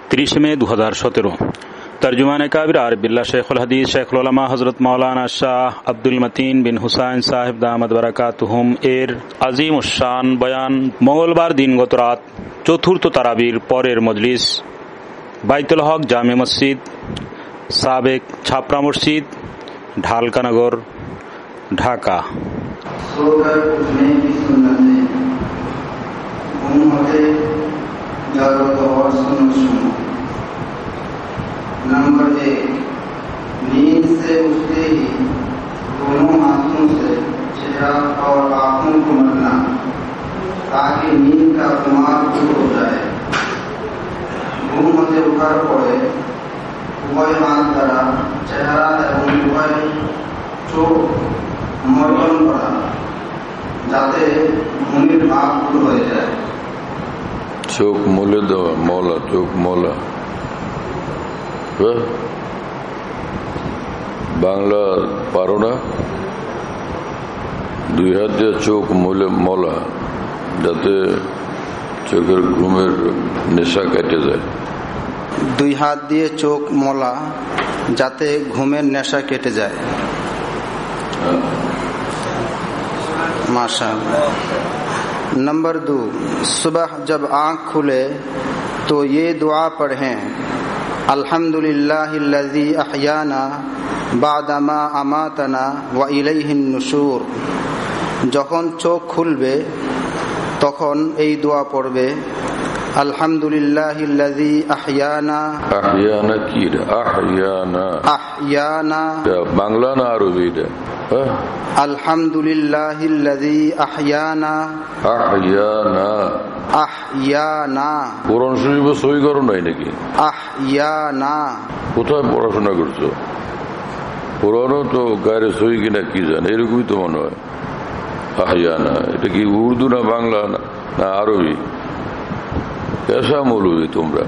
30 মে 2017। तर्जुमान काबिर आरिफ बिल्लाह शेखुल हदीस शेखुल उलमा हजरत मौलाना शाह আব্দুল মতিন বিন হুসাইন সাহেব দামাত বারাকাতুহুম এর আজিম উশান বয়ান মঙ্গলবার দিনগত রাত চতুর্থ তারাবির পরের মজলিস বাইতুল হক জামে মসজিদ, সাবেক ছাপরা মসজিদ, ঢালকানগর, ঢাকা। नंबर 1, नींद से उठते ही दोनों हाथों से चेहरा और आंखों को मलना ताकि नींद का खुमार दूर हो जाए। घूम होते उठार पड़े उभय हाथ द्वारा चेहरा एवं उभय चोख मर्दन करा যাতে ঘুমের ভাব দূর হয়ে যায়। চোখ মলে দেওয়া, মলা, চোখ মলা। বাংলা পারো না? 2 হাত দিয়ে চোখ মলা যাতে চোখের ঘুমের নেশা কেটে যায়। 2 হাত দিয়ে চোখ মলা যাতে ঘুমের নেশা কেটে যায়। माशाअल्लाह। नंबर 2, सुबह जब आँख खुले तो ये दुआ पढ़ें, अल्हम्दुलिल्लाहिल्लज़ी अहयाना बादमा अमातना व इलैहिन नुशूर। যখন চোখ খুলবে তখন এই দোয়া পড়বে, আলহামদুলিল্লাহিল্লাযী আহয়ানা। আহয়ানা কি রে? আহয়ানা, আহয়ানা বাংলা না আরবি রে? আলহামদুলিল্লাহিল্লাযী আহয়ানা। আহয়ানা, আহয়ানা। কোরআন শরীফ সই করো নাই নাকি? আহয়ানা। কোথায় পড়াশোনা করছো? কোরআনও তো গায়ে সই কিনা কি জানে, এরকমই তো মনে হয়। আহয়ানা এটা কি উর্দু না বাংলা না আরবি? কেসা মৌলবি তোমরা?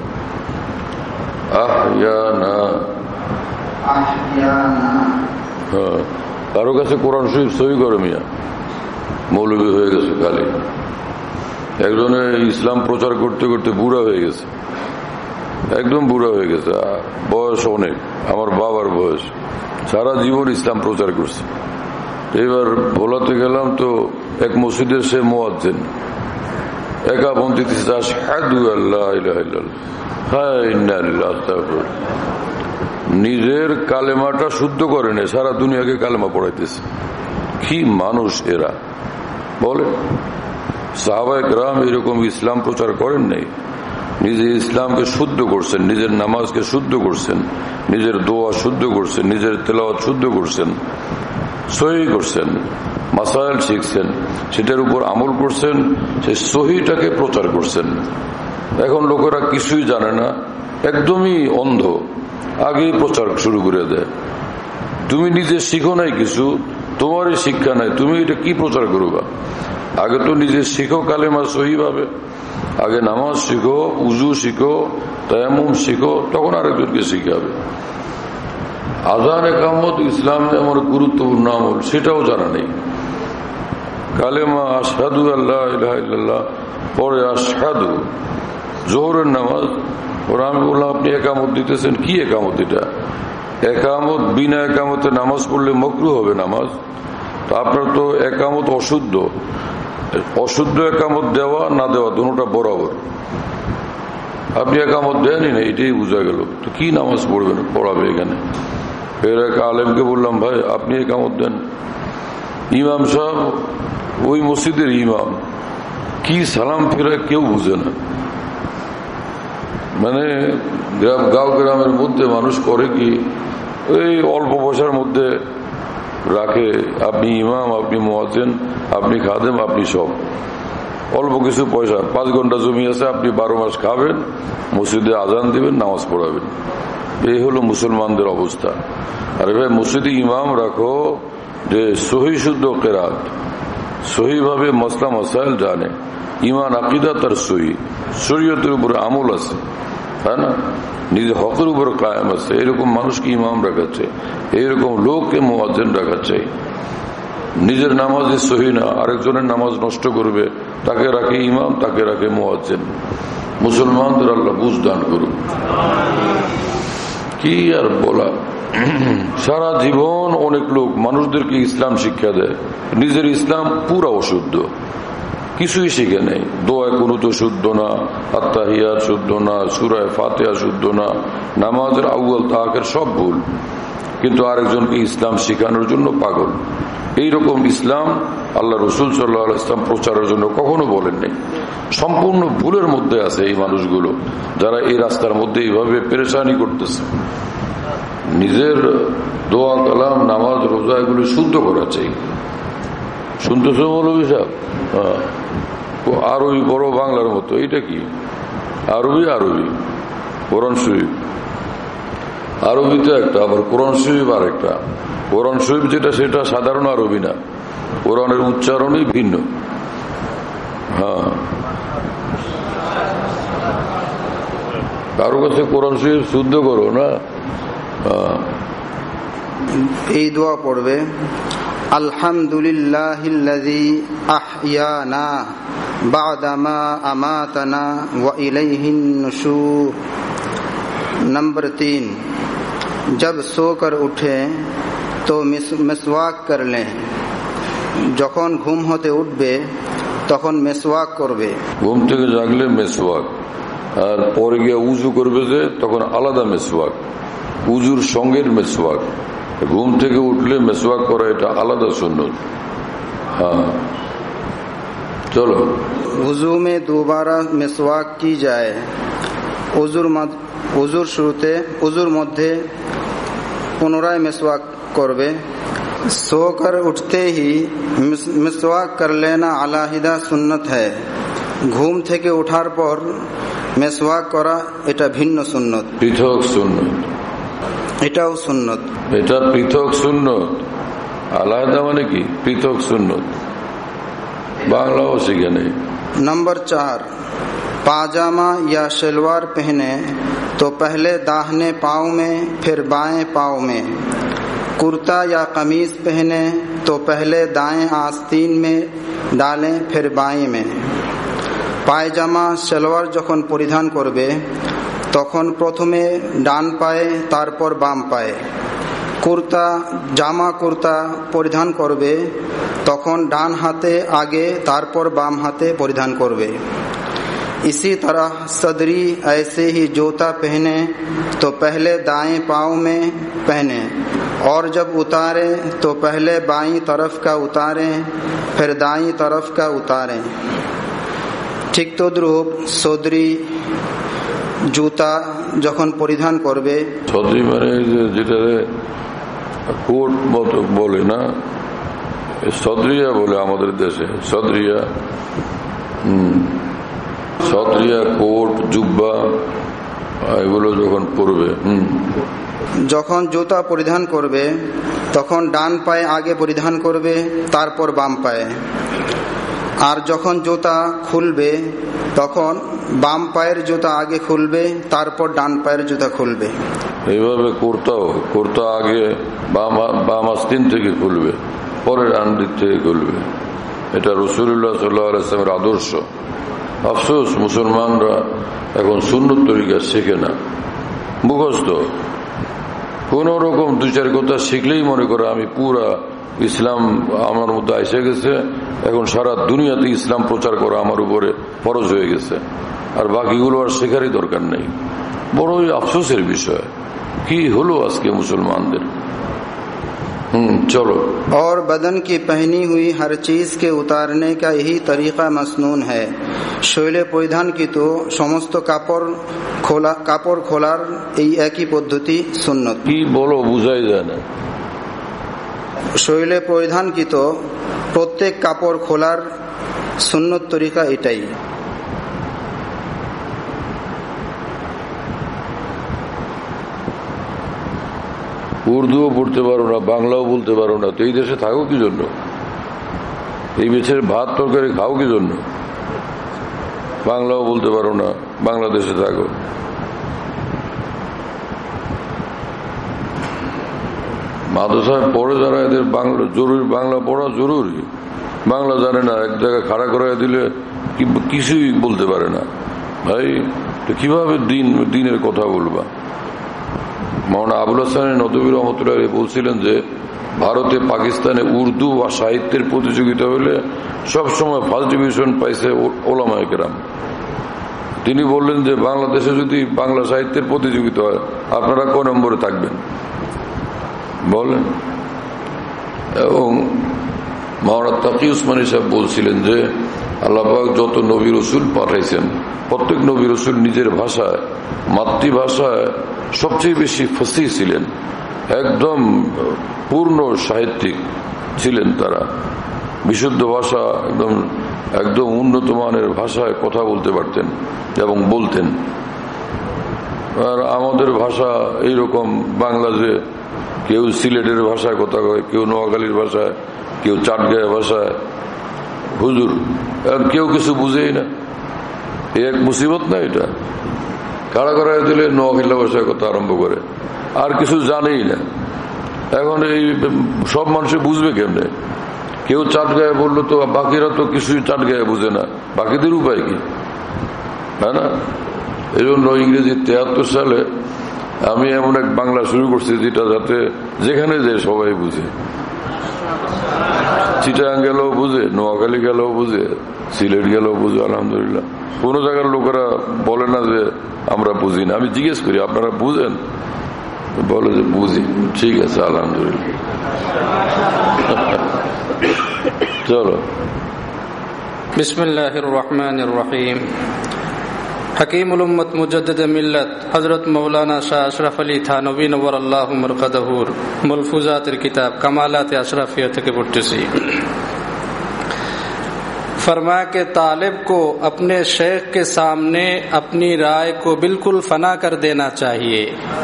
আহয়ানা, আহয়ানা। হ্যাঁ, কারো কাছে কোরআন শরীফ সই করো মিয়া, মৌলবি হয়ে গেছে খালি। একজনে ইসলাম প্রচার করতে করতে বুড়া হয়ে গেছে, একদম বুড়া হয়ে গেছে, বয়স অনেক, আমার বাবার বয়স, সারা জীবন ইসলাম প্রচার করছে। এবার ভোলাতে গেলাম তো এক মসজিদের সে মুয়াজ্জিন একাপন্থী দিচ্ছে, আশহাদু আল্লা ইলাহা ইল্লাল্লাহ, হ্যাঁ ইন্না লিল্লাহি ওয়া ইন্না ইলাইহি রাজিউন। নিজের কালেমাটা শুদ্ধ করে নেই, সারা দুনিয়াকে কালেমা পড়াইতেছে। কি মানুষ এরা বলে? সাহাবায়ে কেরাম এরকম ইসলাম প্রচার করেন নাই। নিজে ইসলামকে শুদ্ধ করছেন, নিজের নামাজকে শুদ্ধ করছেন, নিজের দোয়া শুদ্ধ করছেন, নিজের তেলাওয়াত শুদ্ধ করছেন, সহি করছেন, মাসাইল শিখছেন, সেটার উপর আমল করছেন, সেই সহিটাকে প্রচার করছেন। এখন লোকেরা কিছুই জানে না, একদমই অন্ধ, আগেই প্রচার শুরু করে দেয়। তুমি নিজে শিখো নাই কিছু, তোমারই শিক্ষা নাই, তুমি এটা কি প্রচার করবা? আগে তো নিজে শিখো কালেমা সহি ভাবে, আগে নামাজ শিখো, উজু শিখো, তায়াম্মুম শিখো, তখন আরেকজনকে শিখাবে। আযান ইকামত ইসলামে এমন গুরুত্বপূর্ণ আমল, সেটাও জানা নেই। কালেমা আশহাদু আল্লা ইলাহা ইল্লাল্লাহ পরে আশহাদু, জোহরের নামাজ, ওরা আমি বললাম আপনি একামত দিতেছেন, কি একামত এটা? একামত, বিনা একামতে নামাজ পড়লে মাকরুহ হবে নামাজ। তো আপনার তো একামত অশুদ্ধ, অশুদ্ধ একামত দেওয়া না দেওয়া দুটোটা বরাবর। আপনি একামত দেনই না, এটাই বোঝা গেল, তো কি নামাজ পড়বেন, পড়াবে এখানে? ফের এক আলেমকে বললাম, ভাই আপনি একামত দেন। ইমাম সাহেব ওই মসজিদের ইমাম, কি সালাম ফেরা কেউ বুঝে না। মানে গাঁও গ্রামের মধ্যে মানুষ করে কি, ওই অল্প পয়সার মধ্যে রাখে, আপনি ইমাম, আপনি মুয়াজ্জিন, আপনি খাদেম, আপনি সব অল্প কিছু পয়সা, 5 ঘন্টা জমি আছে, আপনি 12 মাস খাবেন, মসজিদে আজান দিবেন, নামাজ পড়াবেন। এই হলো মুসলমানদের অবস্থা। আরে ভাই, মসজিদে ইমাম রাখো যে সহি শুদ্ধ কেরাত, সহি ভাবে মসলা মাসাইল জানে, ইমান আকিদা তার সহি, শরীয়তের উপরে আমল আছে, তাই না, নিজের হকের উপর কায়েম আছে, এরকম মানুষকে ইমাম রাখাচ্ছে, এইরকম লোককে মুয়াজ্জিন রাখাচ্ছে। নিজের নামাজে সহি না, আরেকজনের নামাজ নষ্ট করবে, তাকে রাখে ইমাম, তাকে রাখে মুয়াজ্জিন। মুসলমানদের আল্লাহ বুঝ দান করুক। কি আর বলা, সারা জীবন অনেক লোক মানুষদেরকে ইসলাম শিক্ষা দেয়, নিজের ইসলাম পুরা অশুদ্ধ, কিছুই শিখে নেই। দোয়া কুনুত শুদ্ধ না, আত্তাহিয়াত শুদ্ধ না, সূরা ফাতিহা শুদ্ধ না, নামাজের আউয়াল তাআখির সব ভুল, কিন্তু আরেকজনকে ইসলাম শিখানোর জন্য পাগল। এইরকম ইসলাম আল্লাহ রাসূল সাল্লাল্লাহু আলাইহি ওয়াসাল্লাম প্রচারের জন্য কখনো বলেননি। সম্পূর্ণ ভুলের মধ্যে আছে এই মানুষগুলো, যারা এই রাস্তার মধ্যে এইভাবে পেরেশানি করতেছে। নিজের দোয়া কালাম নামাজ রোজা এগুলো শুদ্ধ করা চাই। শুনতেছ মৌলভী সাহেব? আরবি বড় বাংলার মতো, এটা কি আরবি? আরবি কোরআন শরীফ আরবিতে একটা, আবার কোরআন শরীফ আর একটা। কোরআন শরীফ যেটা সেটা সাধারণ আরবি না, কোরআনের উচ্চারণই ভিন্ন। হ্যাঁ, কারো কাছে কোরআন শরীফ শুদ্ধ করো না। এই দোয়া পড়বে, আলহামদুলিল্লাহিল্লাযী আহইয়ানা বা'দা মা আমাতানা ওয়া ইলাইহিন নুশুর। नंबर 3, जब सोकर उठे तो मिसवाक कर लें। যখন ঘুম হতে উঠবে তখন মেসওয়াক করবে। ঘুম থেকে জাগলে মেসওয়াক, আর পরে গিয়ে উজু করবে যে তখন আলাদা মেসওয়াক, উজুর সঙ্গের মেসওয়াক। ঘুম থেকে উঠলে মেসওয়াক করা এটা আলাদা সুন্নত। हाँ, चलो। वुजू में दोबारा मेसवाक की जाए। উজুর শুরুতে উজুর মধ্যে পুনরায় মেসওয়াক করবে। सोकर उठते ही मिसवाक कर लेना আলাহিদা সুন্নত है। ঘুম থেকে ওঠার পর মেসওয়াক করা এটা ভিন্ন সুন্নত, পৃথক সুন্নত। এটাও সুন্নত, এটা পৃথক সুন্নত। আলাদা মানে কি? পৃথক সুন্নত। বাংলাও শিখে নেই। नंबर 4, पाजामा या शलवार पहने तो पहले दाहिने पाँव में फिर बाएं पाँव में। कुर्ता या कमीज पहने तो पहले दाएं आस्तीन में डालें फिर बाएं में। पायजामा शलवार যখন পরিধান করবে তখন প্রথমে ডান পায়ে তারপর বাম পায়ে। কুর্তা পরিধান করবে তখন ডান হাতে আগে তারপর বাম হাতে পরিধান করবে। इसी तरह सदरी ऐसे ही जूता पहने तो पहले दाएं पाँव में पहने और जब उतारे तो पहले बाईं तरफ का उतारें फिर दाईं तरफ का उतारें। ঠিক তদ্রূপ সদরি জুতা যখন পরিধান করবে, সদরি মানে যেটা কোট মতো বলে না, সদরিয়া বলে আমাদের দেশে। সদরিয়া কোট জুব্বা এগুলো যখন পরবে, যখন জুতা পরিধান করবে তখন ডান পায়ে আগে পরিধান করবে তারপর বাম পায়ে, আর যখন জুতা খুলবে তখন বাম পায়ের জুতা আগে খুলবে তারপর ডান পায়ের জুতা খুলবে। এইভাবে কুর্তা আগে বাম আস্তিন থেকে খুলবে, পরে ডান দিক থেকে খুলবে। এটা রাসূলুল্লাহ সাল্লাল্লাহু আলাইহি ওয়াসাল্লামের আদর্শ। আফসোস মুসলমানরা এখন সুন্নত তরিকা শেখে না, মুখস্থ। কোন রকম 2-4 কথা শিখলেই মনে করে আমি পুরা ইসলাম আমার মধ্যে এসে গেছে, এখন সারা দুনিয়াতে ইসলাম প্রচার করা আমার উপরে ফরজ হয়ে গেছে, আর বাকিগুলো আর শেখারই দরকার নেই। বড়ই আফসোসের বিষয়। কি হলো আজকে মুসলমানদের। चलो। और बदन की पहनी हुई हर चीज के उतारने का यही तरीका मसनून है। শৈলে পরিধানকৃত সমস্ত কাপড় খোলার এই একই পদ্ধতি সুন্নত। কি বলো, বুঝাই যায় না। শৈলে পরিধানকৃত প্রত্যেক কাপড় খোলার সুন্নত তরিকা এটাই। উর্দুও পড়তে পারো না, বাংলাও বলতে পারো না, তো এই দেশে থাকো কি জন্য? এই দেশের ভাত তরকারি খাও কি জন্য? বাংলাও বলতে পারো না, বাংলাদেশে থাকো। মাদ্রাসায় পড়ে যারা, এদের বাংলা জরুরি, বাংলা পড়া জরুরি। বাংলা জানে না, এক জায়গায় খাড়া করাই দিলে কিছুই বলতে পারে না। ভাই তো কিভাবে দিনের কথা বলবা? মাওলানা আবুল হাসান নদভী রহমতুল্লাহ বলছিলেন যে ভারতে পাকিস্তানে উর্দু বা সাহিত্যের প্রতিযোগিতা হলে সবসময় ফার্স্ট ডিভিশন পাইছে ওলামায়ে কেরাম। তিনি বললেন যে বাংলাদেশে যদি বাংলা সাহিত্যের প্রতিযোগিতা হয় আপনারা কোন নম্বরে থাকবেন বলেন? এবং মাওলানা তাকি উসমানী সাহেব বলছিলেন যে আল্লাহ পাক যত নবী রসুল পাঠাইছেন প্রত্যেক নবী রসুল নিজের ভাষায় মাতৃভাষায় সবচেয়ে বেশি ফসিহ ছিলেন, একদম পূর্ণ সাহিত্যিক ছিলেন। তারা বিশুদ্ধ ভাষা একদম উন্নত মানের ভাষায় কথা বলতে পারতেন এবং বলতেন। আর আমাদের ভাষা এইরকম বাংলা, যে কেউ সিলেটের ভাষায় কথা কয়, কেউ নোয়াখালীর ভাষায়, কেউ চাটগাঁয়া ভাষায়, হুজুর কেউ কিছু বুঝেই না। এক মুসিবত না এটা? কারা কারা দিলে নোয়াখালী ভাষায় কথা আরম্ভ করে, আর কিছু জানেই না। এখন এই সব মানুষে বুঝবে কেমনে? কেউ চাটগাঁয়া বললো তো বাকিরা তো কিছুই চাটগাঁয়া বুঝে না, বাকিদের উপায় কি? হ্যাঁ না? এই জন্য ইংরেজি 73 সালে আমি এমন এক বাংলা শুরু করছি যেটা যাতে যেখানে যে সবাই বুঝে। চিটাগাং গেলেও বুঝে, নোয়াখালী গেলেও বুঝে, সিলেট গেলেও বুঝে। আলহামদুলিল্লাহ কোন জায়গার লোকেরা বলে না যে আমরা বুঝি না। আমি জিজ্ঞেস করি আপনারা বুঝেন? বলে যে বুঝি। ঠিক আছে, আলহামদুলিল্লাহ। চলো। বিসমিল্লাহির রহমানির রহিম। হকীমুল উম্মত মুজাদ্দিদ মিল্লাত হযরত মাওলানা শাহ আশরাফ আলী থানভী নওয়ারাল্লাহু মারকাদাহুর মালফুজাতের কিতাব কামালাত আশরাফিয়া থেকে পড়তেছি। फरमाया कि तालिब को अपने शेख के सामने अपनी राय को बिल्कुल फना कर देना चाहिए।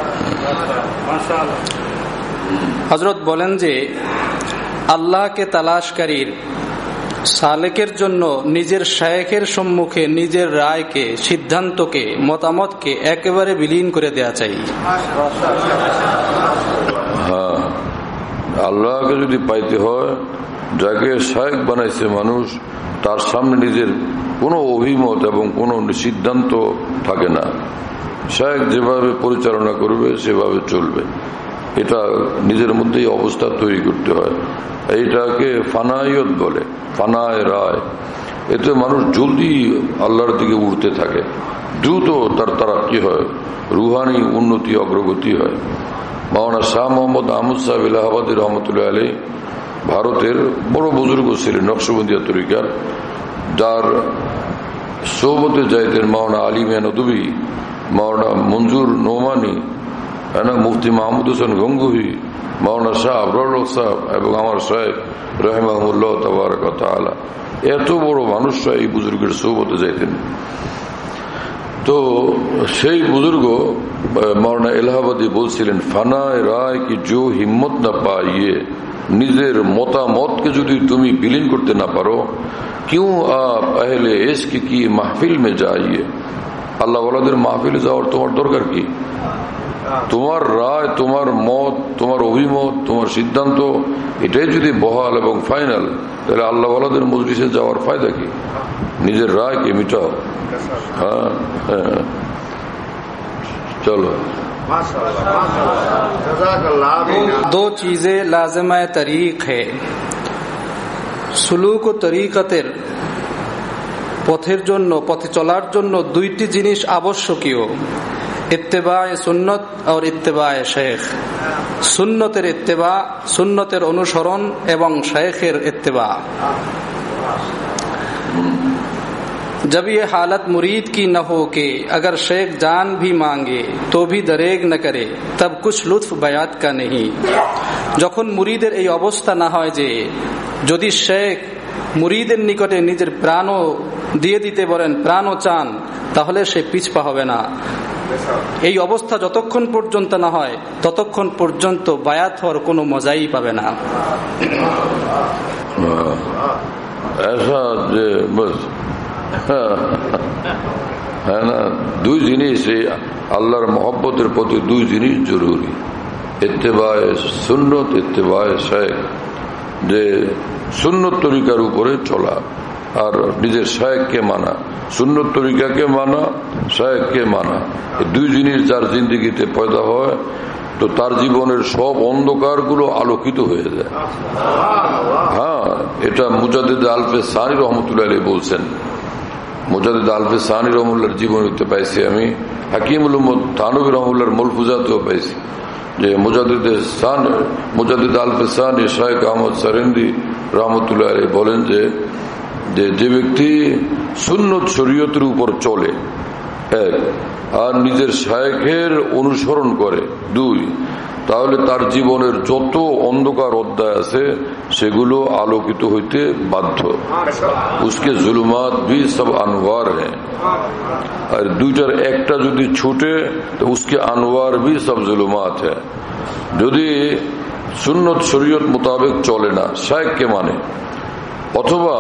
हजरत बोलें जे আল্লাহকে তালাশকারীর সালেকের জন্য নিজের শায়েখের সম্মুখে নিজের রায়কে, সিদ্ধান্তকে, মতামতকে একেবারে বিলীন করে দেয়া চাই। হ্যাঁ, আল্লাহকে যদি পাইতে হয়, যাকে শায়েখ বানাইছে মানুষ, তার সামনে নিজের কোনো অভিমত এবং কোনো সিদ্ধান্ত থাকে না। শায়েখ যেভাবে পরিচালনা করবে সেভাবে চলবে। এটা নিজের মধ্যেই অবস্থা তৈরি করতে হয়। এইটাকে ফানায়ত বলে, ফানায় রায়। এতে মানুষ জলদি আল্লাহর দিকে উঠতে থাকে, দ্রুত তার তারাক্কি হয়, রুহানি উন্নতি অগ্রগতি হয়। মাওলানা শাহ মোহাম্মদ আহমদ সাহেব এলাহাবাদী রহমতুল্লাহ আলী ভারতের বড় বুজুর্গ ছিলেন নকশবন্দিয়া তরিকার, যার সোহবতে যাইতেন মাওলানা আলী মিয়া নদভী, মাওলানা মঞ্জুর নোমানি, মুফতি মাহমুদ হোসেন গঙ্গুহি, মাওলানা শাহ আবরার সাহেব এবং আমার সাহেব রহিমাহুল্লাহ তাবারাক ওয়া তাআলা। এত বড় মানুষরা এই বুজুর্গের সোহবতে যাইতেন। তো সেই বুজুর্গ মাওলানা এলাহাবাদী বলছিলেন, ফানায় রায় কি জো হিম্মত না পাইয়ে, নিজের মতামতকে যদি তুমি বিলীন করতে না পারো, কিউ আপ আহলে ইশক কি মাহফিল মে যাইয়ে, আল্লাহ ওয়ালাদের মাহফিলে যাওয়ার তোমার দরকার কি? তোমার রায়, তোমার মত, তোমার অভিমত, তোমার সিদ্ধান্ত এটাই যদি বহাল এবং ফাইনাল, তাহলে আল্লাহ ওয়ালাদের মজলিসে যাওয়ার ফায়দা কি? নিজের রায়কে মিটাও। হ্যাঁ, চলো। दो चीजें लाजिमा तरीक है। सुलूक ও তরিকতের পথের জন্য, পথে চলার জন্য দুইটি জিনিস আবশ্যকীয়, ইত্তেবায়ে সুন্নত আর ইত্তেবায়ে শেখ। সুন্নতের ইত্তেবা, সুন্নতের অনুসরণ এবং শেখের ইত্তেবা। जब ये हालत मुरीद की न हो के अगर शेख जान भी मांगे तो भी दरेग न करे, तब कुछ लुत्फ बयात का नहीं। যখন মুরিদের এই অবস্থা না হয় যে যদি শেখ মুরিদের নিকটে নিজের প্রাণও দিয়ে দিতে বলেন, প্রাণও চান, তাহলে সে পিছপা হবে না। এই অবস্থা যতক্ষণ পর্যন্ত না হয় ততক্ষণ পর্যন্ত বায়াত হওয়ার কোনো মজাই পাবে না। হ্যাঁ না, দুই জিনিস আল্লাহর মহব্বতের প্রতি, দুই জিনিস জরুরি, ইত্তেবায়ে সুন্নত, ইত্তেবায়ে শেখ। যে সুন্নত তরিকার উপরে চলা আর নিজের শেখকে মানা। সুন্নত তরিকাকে মানা, শায়েখকে মানা, এই দুই জিনিস যার জিন্দেগিতে পয়দা হয় তো তার জীবনের সব অন্ধকারগুলো আলোকিত হয়ে যায়। হ্যাঁ, এটা মুজাদ্দিদ আলফে সানি রহমতুল্লাহ আলাইহি বলছেন। মুজাদ্দিদ আলফে সানি রহমতুল্লাহর জীবনীতে পাইছি আমি, হাকিমুল উম্মত থানভী রহমতুল্লাহর মলফুজাতেও পাইছি যে মুজাদ্দিদ আলফে সানি শাইখ আহমদ সারেন্দি রহমতুল্লাহ আলাইহি বলেন যে ব্যক্তি সুন্নত শরীয়তের উপর চলে, এক, আর নিজের শায়েখের অনুসরণ করে, দুই, তাহলে তার জীবনের যত অন্ধকার অধ্যায় আছে সেগুলো আলোকিত হইতে বাধ্য। উসকে জুলুমাত ভি সব আনওয়ার হ্যাঁ, আর দুইটার একটা যদি ছুটে তো উসকে আনওয়ার ভি সব জুলুমাত হ্যাঁ। যদি সুন্নত শরীয়ত মোতাবেক চলে না, শায়েখকে মানে, অথবা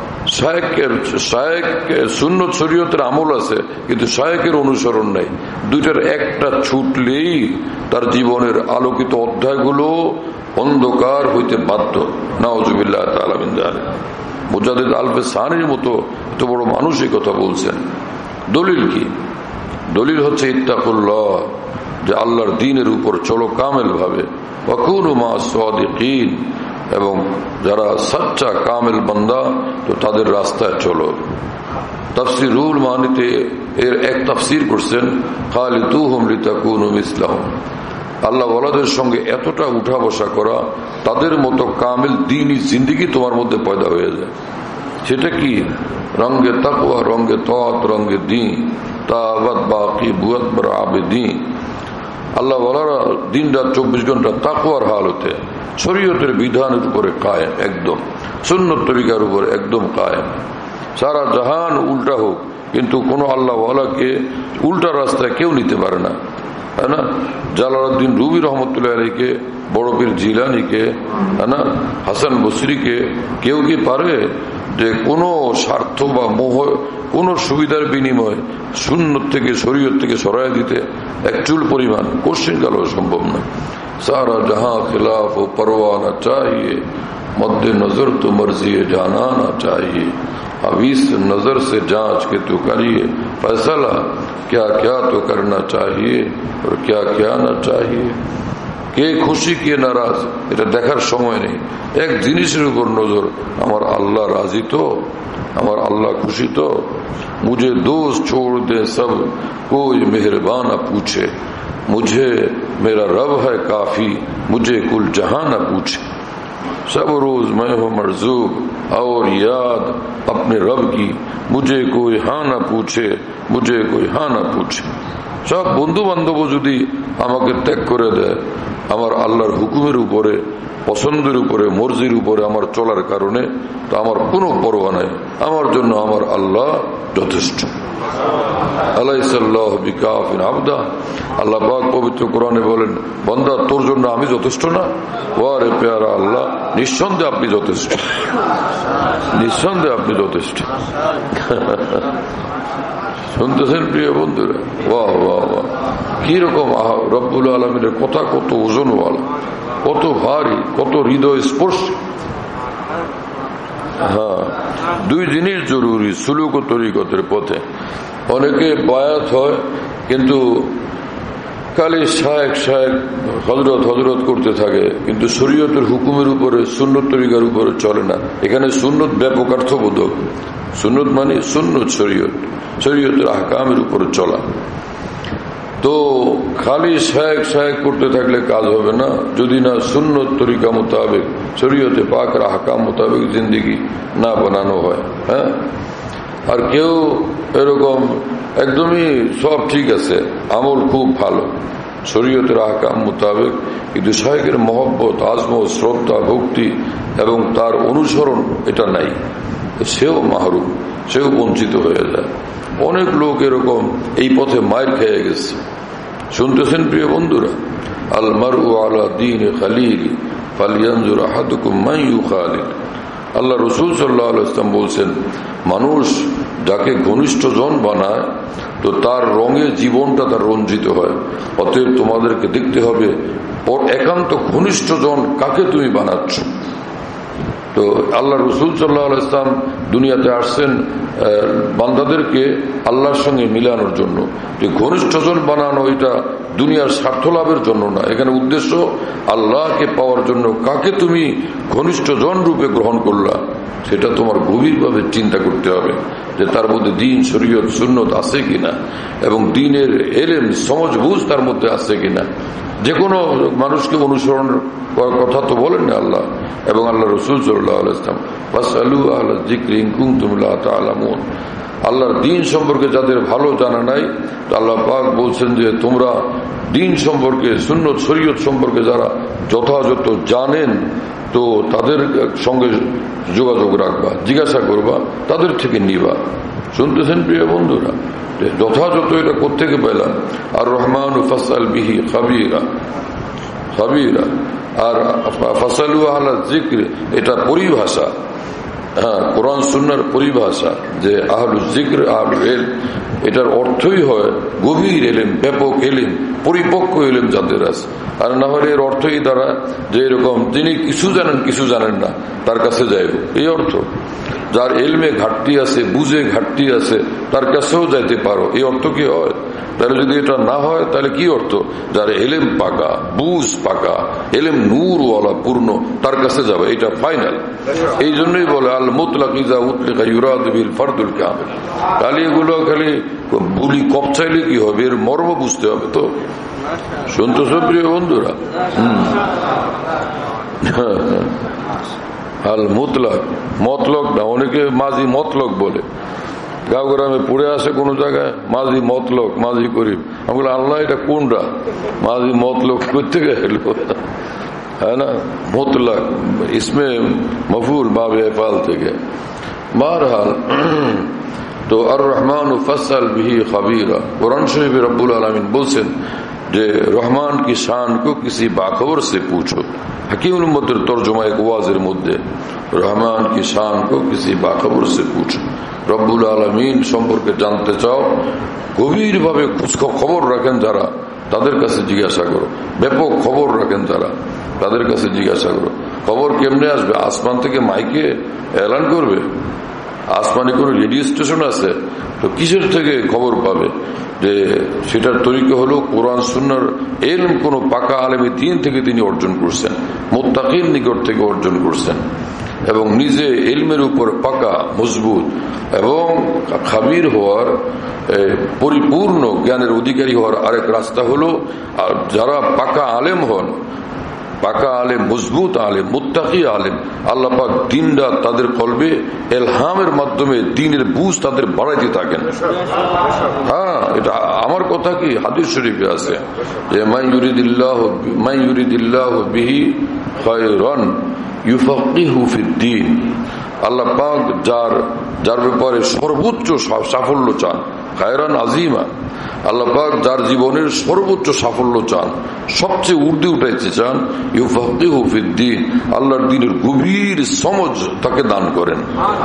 সুন্নত শরীয়তের আমল আছে কিন্তু শায়েখের অনুসরণ নাই, দুইটার একটা ছুটলেই তার জীবনের আলোকিত অধ্যায়গুলো অন্ধকার হইতে বাধ্য। নাউজুবিল্লাহ তাআলা মিন যালিক। মুজাদ্দিদ আলফে সানির মতো এত বড় মানুষ এই কথা বলছেন। দলিল কি? দলিল হচ্ছে ইত্তাকুল্লাহ, যে আল্লাহর দ্বীনের উপর চলো কামেল ভাবে, ওয়াকুনু মা'আস সাদিকিন, এবং যারা সচ্চা কামেল বান্দা তো তাদের রাস্তায় চলো। তাফসীরুল মানিতে এর এক তাফসীর করছেন, খালিতুহুম লিতাকুনু মিসলাহুম, আল্লাহ ওয়ালাদের সঙ্গে এতটা উঠা বসা করা তাদের মতো কামেল দ্বীনি জিন্দেগি তোমার মধ্যে পয়দা হয়ে যায়। সেটা কি? রঙ্গে তাকওয়া, রঙ্গে তাআত, রঙ্গে দ্বীন, তাআবাত বাকি বুয়াত বর আবেদীন। আল্লাহ ওয়ালারা দিন রাত 24 ঘন্টা তাকওয়ার হালতে শরীয়তের বিধানের উপরে কায়েম, একদম সুন্নত তরিকার উপর একদম কায়েম। সারা জাহান উল্টা হোক কিন্তু কোন আল্লাহ ওয়ালাকে উল্টা রাস্তায় কেউ নিতে পারে না, তাই না? জালালউদ্দিন রুমি রহমতুল্লাহ আলাইহিকে, বড় পীর জিলানীকে, তাই না, হাসান বসরিকে কেউ কি পারে যে কোনো স্বার্থ বা মোহ, কোন সুবিধার বিনিময়ে সুন্নত থেকে শরীয়ত থেকে সরাই দিতে এক চুল পরিমাণ কোশ্চিন কালেও সম্ভব না। सारा जहां खिलाफ हो परवाना चाहिए, मद्दे नजर तो मर्जी जाना चाहिए, अब इस नजर से जांच के तो करिए फैसला, क्या क्या तो करना चाहिए और क्या क्या ना चाहिए। কে খুশি কে নারাজ এটা দেখার সময় নেই, এক জিনিসের উপর নজর, আমার আল্লাহ রাজি তো, আমার আল্লাহ খুশি তো। मुझे दोस्त छोड़ दे सब कोई मेहरबाना पूछे, मुझे मेरा रब है काफी, मुझे कुल जहां न पूछे। सब रोज मैं हूँ मरजूब और याद अपने रब की, मुझे कोई हाँ न पूछे, मुझे कोई हाँ न पूछे। সব বন্ধু বান্ধব যদি আমাকে ত্যাগ করে দেয়, আমার আল্লাহর হুকুমের উপরে, পছন্দের উপরে, মর্জির উপরে আমার চলার কারণে, তো আমার কোনো পরোয়া নাই, আমার জন্য আমার আল্লাহ যথেষ্ট। আলাইসাল্লাহু বিকাফিন আবদা, আল্লাহ পাক পবিত্র কোরআনে বলেন, বান্দা তোর জন্য আমি যথেষ্ট না? ওয়ারে পেয়ারা আল্লাহ, নিঃসন্দেহে আপনি যথেষ্ট, নিঃসন্দেহে আপনি যথেষ্ট। শুনতেছেন প্রিয় বন্ধুরা? বাহ বাহ বাহ, কিরকম রব্বুল আলামিনের কথা, কত ওজনওয়ালা, কত ভারী, কত হৃদয় স্পর্শ। হ্যাঁ, দুই জিনিস জরুরি সুলুক ও তরিকতের পথে। অনেকে বায়াত হয় কিন্তু খালি শায়েখ শায়েখ হযরত হযরত করতে থাকে, কিন্তু শরীয়তের হুকুমের উপরে, সুন্নত তরিকার উপরে চলে না। এখানে সুন্নত ব্যাপক অর্থবোধক। সুন্নত মানে সুন্নত শরীয়ত, শরীয়তের আহকামের উপরে চলা। তো খালি শায়েখ শায়েখ করতে থাকলে কাজ হবে না, যদি না সুন্নত তরিকা মোতাবেক, শরীয়তে পাকের আহকাম মোতাবেক জিন্দেগি না বানানো হয়। হ্যাঁ, আর কেউ এরকম একদমই সব ঠিক আছে, আমল খুব ভালো শরীয়তের আহকাম মোতাবেক, কিন্তু শায়েখের মহব্বত, আজমত, শ্রদ্ধা, ভক্তি এবং তার অনুসরণ এটা নাই, সেও মাহরুম, সেও বঞ্চিত হয়ে যায়। অনেক লোক এরকম এই পথে মায়ের খেয়ে গেছে। শুনতেছেন প্রিয় বন্ধুরা? আল মারউ আলা দীনি খালিলি ফালইয়ানজুর আহাদুকুম মান ইউখালিল। আল্লাহ রাসূল সাল্লাল্লাহু আলাইহি ওয়াসাল্লাম বলছেন, মানুষ যাকে ঘনিষ্ঠ জন বানায় তো তার রঙে জীবনটা তার রঞ্জিত হয়। অতএব তোমাদেরকে দেখতে হবে ওর একান্ত ঘনিষ্ঠ জন কাকে তুমি বানাচ্ছ। তো আল্লাহ রাসূল সাল্লাল্লাহু আলাইহি ওয়াসাল্লাম দুনিয়াতে আসছেন বান্দাদেরকে আল্লাহর সঙ্গে মিলানোর জন্য। যে ঘনিষ্ঠজন বানানো এটা দুনিয়ার স্বার্থ লাভের জন্য না, এখানে উদ্দেশ্য আল্লাহকে পাওয়ার জন্য। কাকে তুমি ঘনিষ্ঠজন রূপে গ্রহণ করলা সেটা তোমার গভীরভাবে চিন্তা করতে হবে, যে তার মধ্যে দিন শরীয়ত সুন্নত আছে কিনা, এবং দিনের এলেম সমঝ বুঝ তার মধ্যে আছে কিনা। যে কোনো মানুষকে অনুসরণ করার কথা তো বলেন না আল্লাহ এবং আল্লাহ রসুল সাল্লাল্লাহু আলাইহি ওয়াসাল্লাম, ফাসআলু আহলা যিকরি ইন কুনতুম লা তা'লামুন। আল্লাহর দিন সম্পর্কে যাদের ভালো জানা নাই, আল্লাহ পাক বলছেন যে তোমরা দিন সম্পর্কে সুন্নত শরীয়ত সম্পর্কে যারা যথাযথ জানেন তো তাদের সঙ্গে যোগাযোগ রাখবা, জিজ্ঞাসা করবা, তাদের থেকে নিবা। শুনতেছেন প্রিয় বন্ধুরা? যথাযথ এটা কোত্থেকে পেলাম? আর রহমান ফাসআল বিহি খাবীরা, খাবীরা। আর ফাসআলু আহলা যিকর এটা পরিভাষা, হ্যাঁ, কোরআন সুন্নাহর পরিভাষা, যে আহলুল যিকর আহলুল ইলম, এটার অর্থই হয় গভীর এলেম, ব্যাপক এলেম, পরিপক্ক এলেম যাদের আছে। আর না হলে এর অর্থই দ্বারা যে এরকম যিনি কিছু জানেন কিছু জানেন না তার কাছে যাইব, এই অর্থ। যার এলমে ঘাটতি আছে, বুঝে ঘাটতি আছে, তার কাছেও যাইতে পারো, এই অর্থ কি হয়? তাহলে যদি এটা না হয় তাহলে কি অর্থ? যার এলেম পাকা, বুঝ পাকা, এলেম নূরওয়ালা পূর্ণ, তার কাছে যাবে, এটা ফাইনাল। এই জন্যই বলে আল মুতলাক ইযা উতলিকা ইউরাদু বিল ফারদুল কামিল। খালি এগুলো খালি বুলি কপচাইলে কি হবে? এর মর্ম বুঝতে হবে তো। শুনতেছ প্রিয় বন্ধুরা? আল মুতলাক, মতলক না, অনেকে মাঝি মতলক বলে। গাঁও গ্রামে পড়ে আসে কোন জায়গায় মাঝি মতলক, মাঝি করিম। আমি বলি আল্লাহ এটা কোনটা? মাঝি মতলক করতে গেল, হ্যাঁ না? মুতলাক ইসমে মফুল বাবে এফাল থেকে। বারহাল তো আর রহমান ফাসআল বিহি খাবীরা, কুরআন শরীফে রব্বুল আলামিন বলছেন যে রহমান কি শান কো কিसी बाखबर से पूछो। हकीमुल उम्मतेर तर्जुमा एक ওয়াজের মধ্যে রহমান কি শান কো किसी बाखबर से पूछो। রব্বুল আলামিন সম্পর্কে জানতে চাও, গভীরভাবে খবর রাখেন যারা, তাদের কাছে জিজ্ঞাসা করো। ব্যাপক খবর রাখেন যারা, তাদের কাছে জিজ্ঞাসা করো। খবর কেমনে আসবে? আসমান থেকে মাইকে এলান করবে? আসমানে কোন রেডিও স্টেশন আছে? তো কিসের থেকে খবর পাবে? যে সেটার তরিকা হলো কোরআন সুন্নাহর ইলম কোন পাকা আলেমে দ্বীন থেকে তিনি অর্জন করছেন, মুত্তাকিন নিকট থেকে অর্জন করছেন, এবং নিজে ইলমের উপর পাকা মজবুত এবং খাবির হওয়ার, পরিপূর্ণ জ্ঞানের অধিকারী হওয়ার আরেক রাস্তা হলো যারা পাকা আলেম হন, পাকা আলেম, মজবুত আলেম, মুত্তাকি আলেম, আল্লাহ পাক দিন রাত তাদের কলবে এলহামের মাধ্যমে দিনের বুঝ তাদের বাড়াইতে থাকেন। হ্যাঁ, এটা আমার কথা কি, হাদিস শরীফে আছে যে মান ইউরিদিল্লাহু বিহি খায়রান ইউফাক্কিহু ফিদ্দীন। আল্লাহ পাক যার ব্যাপারে সর্বোচ্চ সাফল্য চান, খায়রান আজিমা, আল্লাহ পাক যার জীবনের সর্বোচ্চ সাফল্য চান, সবচেয়ে ঊর্ধ্বে উঠাইতে চান, ইউফাক্কিহু ফিদ্দীন, আল্লাহর দ্বীনের গভীর সমঝ তাকে দান করেন।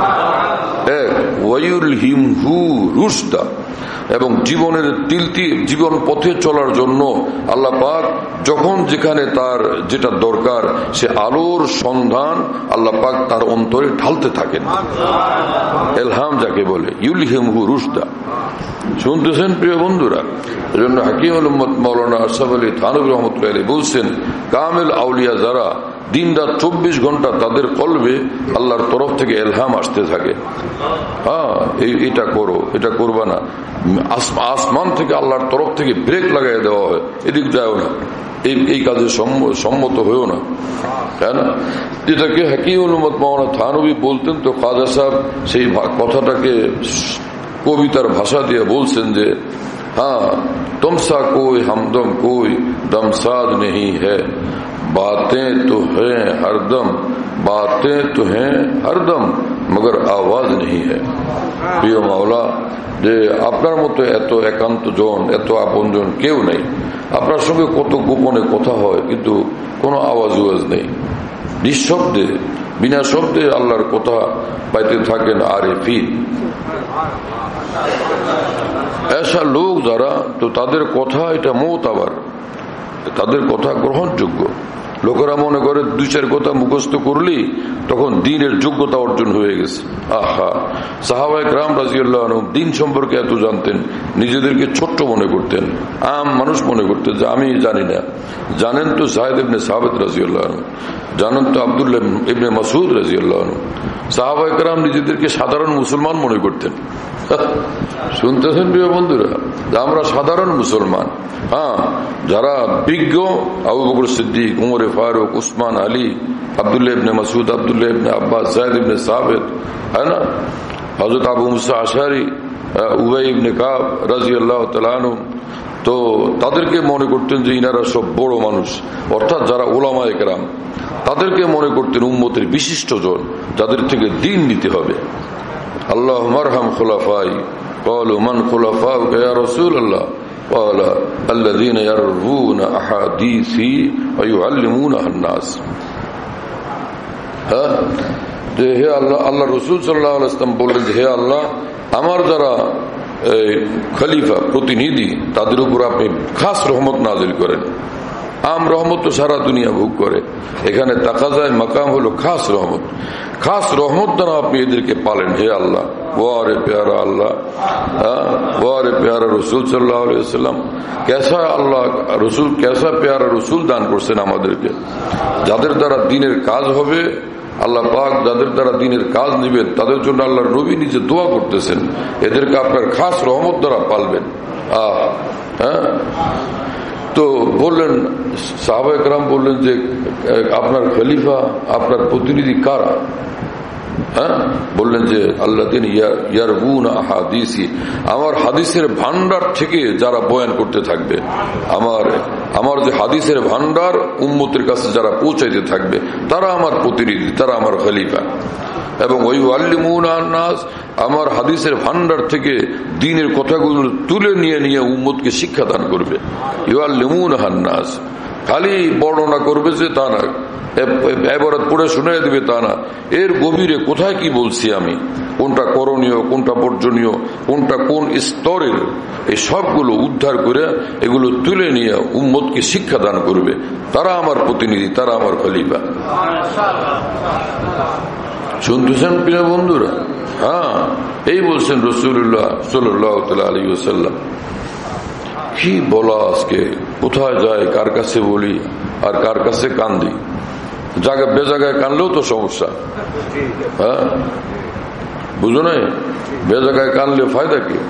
ওয়ায়ুলহিমহু রুশদা, এবং জীবনের জীবন পথে চলার জন্য আল্লাহ পাক যখন যেখানে তার যেটা দরকার সে আলোর সন্ধান আল্লাহ পাক তার অন্তরে ঢালতে থাকেন। এলহাম যাকে বলে, ইউলহিমহু রুশদা। শুনতেছেন প্রিয় বন্ধুরা? এজন্য হাকিমুল উম্মত মাওলানা আশরাফ আলী থানভী রাহমাতুল্লাহ আলাইহি বলছেন, কামেল আউলিয়া যারা দিন রাত 24 ঘন্টা তাদের কলবে আল্লাহর তরফ থেকে এলহাম আসতে থাকে। হ্যাঁ, এটা করো, এটা করবা না, আসমান থেকে আল্লাহর তরফ থেকে ব্রেক লাগাই দেওয়া হয়, এদিক যাও না, এই কাজে সম্মত হয়েও না, তাই না? যেটাকে হাকিমুল উম্মত মাওলানা থানভী বলতেন, তো খাজা সাহেব সেই কথাটাকে কবিতার ভাষা দিয়ে বলছেন যে হ্যাঁ, তুমসা কোই हमदम कोई दमसाज नहीं है, बातें तो हैं हरदम, बातें तो हैं हरदम मगर आवाज नहीं है। প্রিয় মাওলা, যে আপনার মতো এত একান্ত জন, এত আপন জন কেউ নেই। আপনার সঙ্গে কত গোপনে কথা হয় কিন্তু কোনো আওয়াজ নেই, নিঃশব্দে বিনা শব্দে আল্লাহর কথা পাইতে থাকেন আরিফিন। ऐसा लोग যারা, তো তাদের কথা এটা মুতাবার, তাদের কথা গ্রহণযোগ্য। লোকেরা মনে করে 2-4 কথা মুখস্থ করলি তখন দ্বীনের যোগ্যতা অর্জন হয়ে গেছে। আহা, সাহাবায়ে কেরাম রাদিয়াল্লাহু আনহুম দ্বীন সম্পর্কে এত জানতেন, নিজেদেরকে ছোট্ট মনে করতেন, আম মানুষ মনে করতেন যে আমি জানি না। জানেন তো যায়েদ ইবনে সাবিত রাদিয়াল্লাহু আনহু, জানেন তো আব্দুল্লাহ ইবনে মাসউদ রাদিয়াল্লাহু আনহু। সাহাবায়ে কেরাম নিজেদেরকে সাধারণ মুসলমান মনে করতেন। শুনতেছেন প্রিয় বন্ধুরা, আমরা সাধারণ মুসলমান। হ্যাঁ, যারা বিজ্ঞ আবু বকর সিদ্দিক, উমর ফারুক, উসমান, আলী, আব্দুল্লাহ ইবনে মাসউদ, আব্দুল্লাহ ইবনে আব্বাস, যায়েদ ইবনে সাবিত, হ্যাঁ না, হযরত আবু মুসা আশআরী, উবাই ইবনে কাব রাদিয়াল্লাহু তাআলা আনহু, তো তাদেরকে মনে করতেন যে ইনারা সব বড় মানুষ, অর্থাৎ যারা উলামায়ে কেরাম তাদেরকে মনে করতেন উম্মতের বিশিষ্ট জন, যাদের থেকে দ্বীন নিতে হবে। আল্লাহুম্মা আরহাম খুলাফাই, ক্বালু মান খুলাফাউকা ইয়া রাসূলুল্লাহ, ক্বালা আল্লাযীনা ইয়ারউনা আহাদীসি ওয়া ইউআল্লিমুনাহা আন-নাস। হ্যাঁ, যে হে আল্লাহ, আল্লাহ রাসূল সাল্লাল্লাহু আলাইহি ওয়াসাল্লাম বললেন যে হে আল্লাহ, আমার যারা খলিফা প্রতিনিধি তাদের উপর আপনি খাস রহমত নাজিল করেন। আম রহমত তো সারা দুনিয়া ভোগ করে, এখানে তাকাজায় মাকাম হলো খাস রহমত। খাস রহমত দ্বারা আপনি এদেরকে পালেন হে আল্লাহ। ওয়ারে প্যারা আল্লাহ, ওয়ারে প্যারা রসুল সাল্লাল্লাহু আলাইহি ওয়াসাল্লাম, কেসা আল্লাহ রসুল, কেসা প্যারা রসুল দান করছেন আমাদেরকে, যাদের দ্বারা দ্বীনের কাজ হবে। আল্লাহ পাক যাদের দ্বারা দ্বীনের কাজ নেবেন তাদের জন্য আল্লাহর নবী নিজে দোয়া করতেছেন, এদেরকে আপনার খাস রহমত দ্বারা পালবেন। হ্যাঁ, তো বললেন, সাহাবায়ে কেরাম বললেন যে আপনার খলিফা, আপনার প্রতিনিধি কারা? হ্যাঁ, বললেন যে আল্লাযীনা ইয়ারউনা আহাদীসি, আমার হাদিসের ভান্ডার থেকে যারা বয়ান করতে থাকবে, আমার যে হাদিসের ভান্ডার উম্মতের কাছে যারা পৌঁছাইতে থাকবে, তারা আমার প্রতিনিধি, তারা আমার খলিফা। এবং ওই ইউআল্লিমুনা আন-নাস, আমার হাদিসের ভান্ডার থেকে দ্বীনের কথাগুলো তুলে নিয়ে নিয়ে উম্মতকে শিক্ষা দান করবে। ইউআল্লিমুনা আন-নাস, খালি বর্ণনা করবে যে তা না, এবারত পড়ে শুনিয়ে দিবে তা না, এর গভীরে কোথায় কি বলছি আমি, কোনটা করণীয়, কোনটা বর্জনীয়, কোনটা কোন স্তরের, এই সবগুলো উদ্ধার করে এগুলো তুলে নিয়ে উম্মতকে শিক্ষা দান করবে। তারা আমার প্রতিনিধি, তারা আমার খলিফা। শুনতেছেন প্রিয় বন্ধুরা? হ্যাঁ, এই বলছেন রাসূলুল্লাহ সাল্লাল্লাহু আলাইহি ওয়াসাল্লাম। কি বলা আজকে, কোথায় যায়, কার কাছে বলি আর কার কাছে কান্দি। বেজাগায় কানলেও তো সমস্যা। হ্যাঁ, বুঝো নাই, বেজাগায় কানলে ফায়দা কি?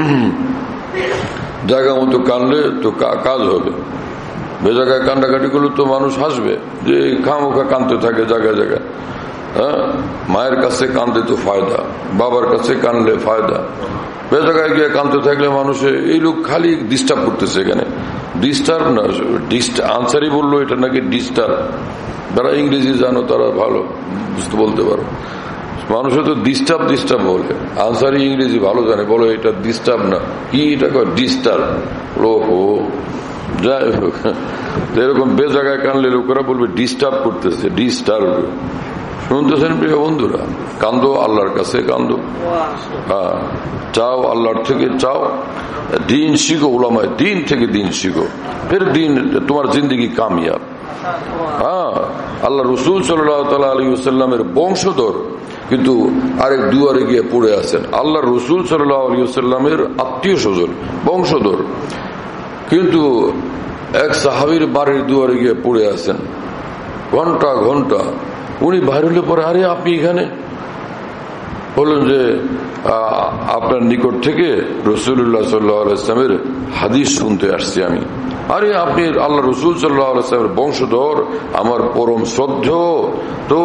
জায়গা মতো কানলে তো কাজ হবে। বেজাগায় কান্দাকাটি করলে তো মানুষ হাসবে যে খামোখা কানতে থাকে জায়গায় জায়গায়। হ্যাঁ, মায়ের কাছে কানতে তো ফায়দা, বাবার কাছে কানলে ফায়দা। বেজাগায় গিয়ে কানতে থাকলে মানুষে এই লোক খালি ডিস্টার্ব করতেছে। এখানে ডিস্টার্ব না, আনসারই বললো এটা নাকি ডিস্টার্ব। যারা ইংরেজি জানো তারা ভালো বুঝতে বলতে পারো। মানুষের তো ডিস্টার্ব বলে, আনসারই ইংরেজি ভালো জানে, বলো এটা ডিস্টার্ব না, কি এটা কয় ডিস্টার্ব। ওহো, যাই হোক, এরকম বেজাগায় কানলে লোকেরা বলবে ডিস্টার্ব করতেছে, ডিস্টার্ব। শুনতেছেন প্রিয় বন্ধুরা? কান্দো আল্লাহর কাছে, কান্দো। হ্যাঁ, চাও আল্লাহর থেকে চাও, দিন শিখো, উলামায়ে দিন থেকে দিন শিখো, ফের দিন তোমার জিন্দগি কামিয়াব। হ্যাঁ, আল্লাহ রসুল সাল্লাল্লাহু আলাইহি ওয়াসাল্লামের বংশধর কিন্তু আরেক দুয়ারে গিয়ে পড়ে আছেন। আল্লাহ রসুল সাল্লাল্লাহু আলাইহি ওয়াসাল্লামের আত্মীয় স্বজন, বংশধর, কিন্তু এক সাহাবীর বাড়ির দুয়ারে গিয়ে পড়ে আছেন ঘন্টা ঘন্টা। উনি বাইরে হলে পরে, আরে আপনি এখানে? বললেন যে আপনার নিকট থেকে রাসূলুল্লাহ সাল্লাল্লাহু আলাইহি ওয়াসাল্লামের হাদিস শুনতে আসছি আমি। আরে আপনি আল্লাহ রসুল সাল্লাল্লাহু আলাইহি ওয়াসাল্লামের বংশধর, আমার পরম শ্রদ্ধেয়, তো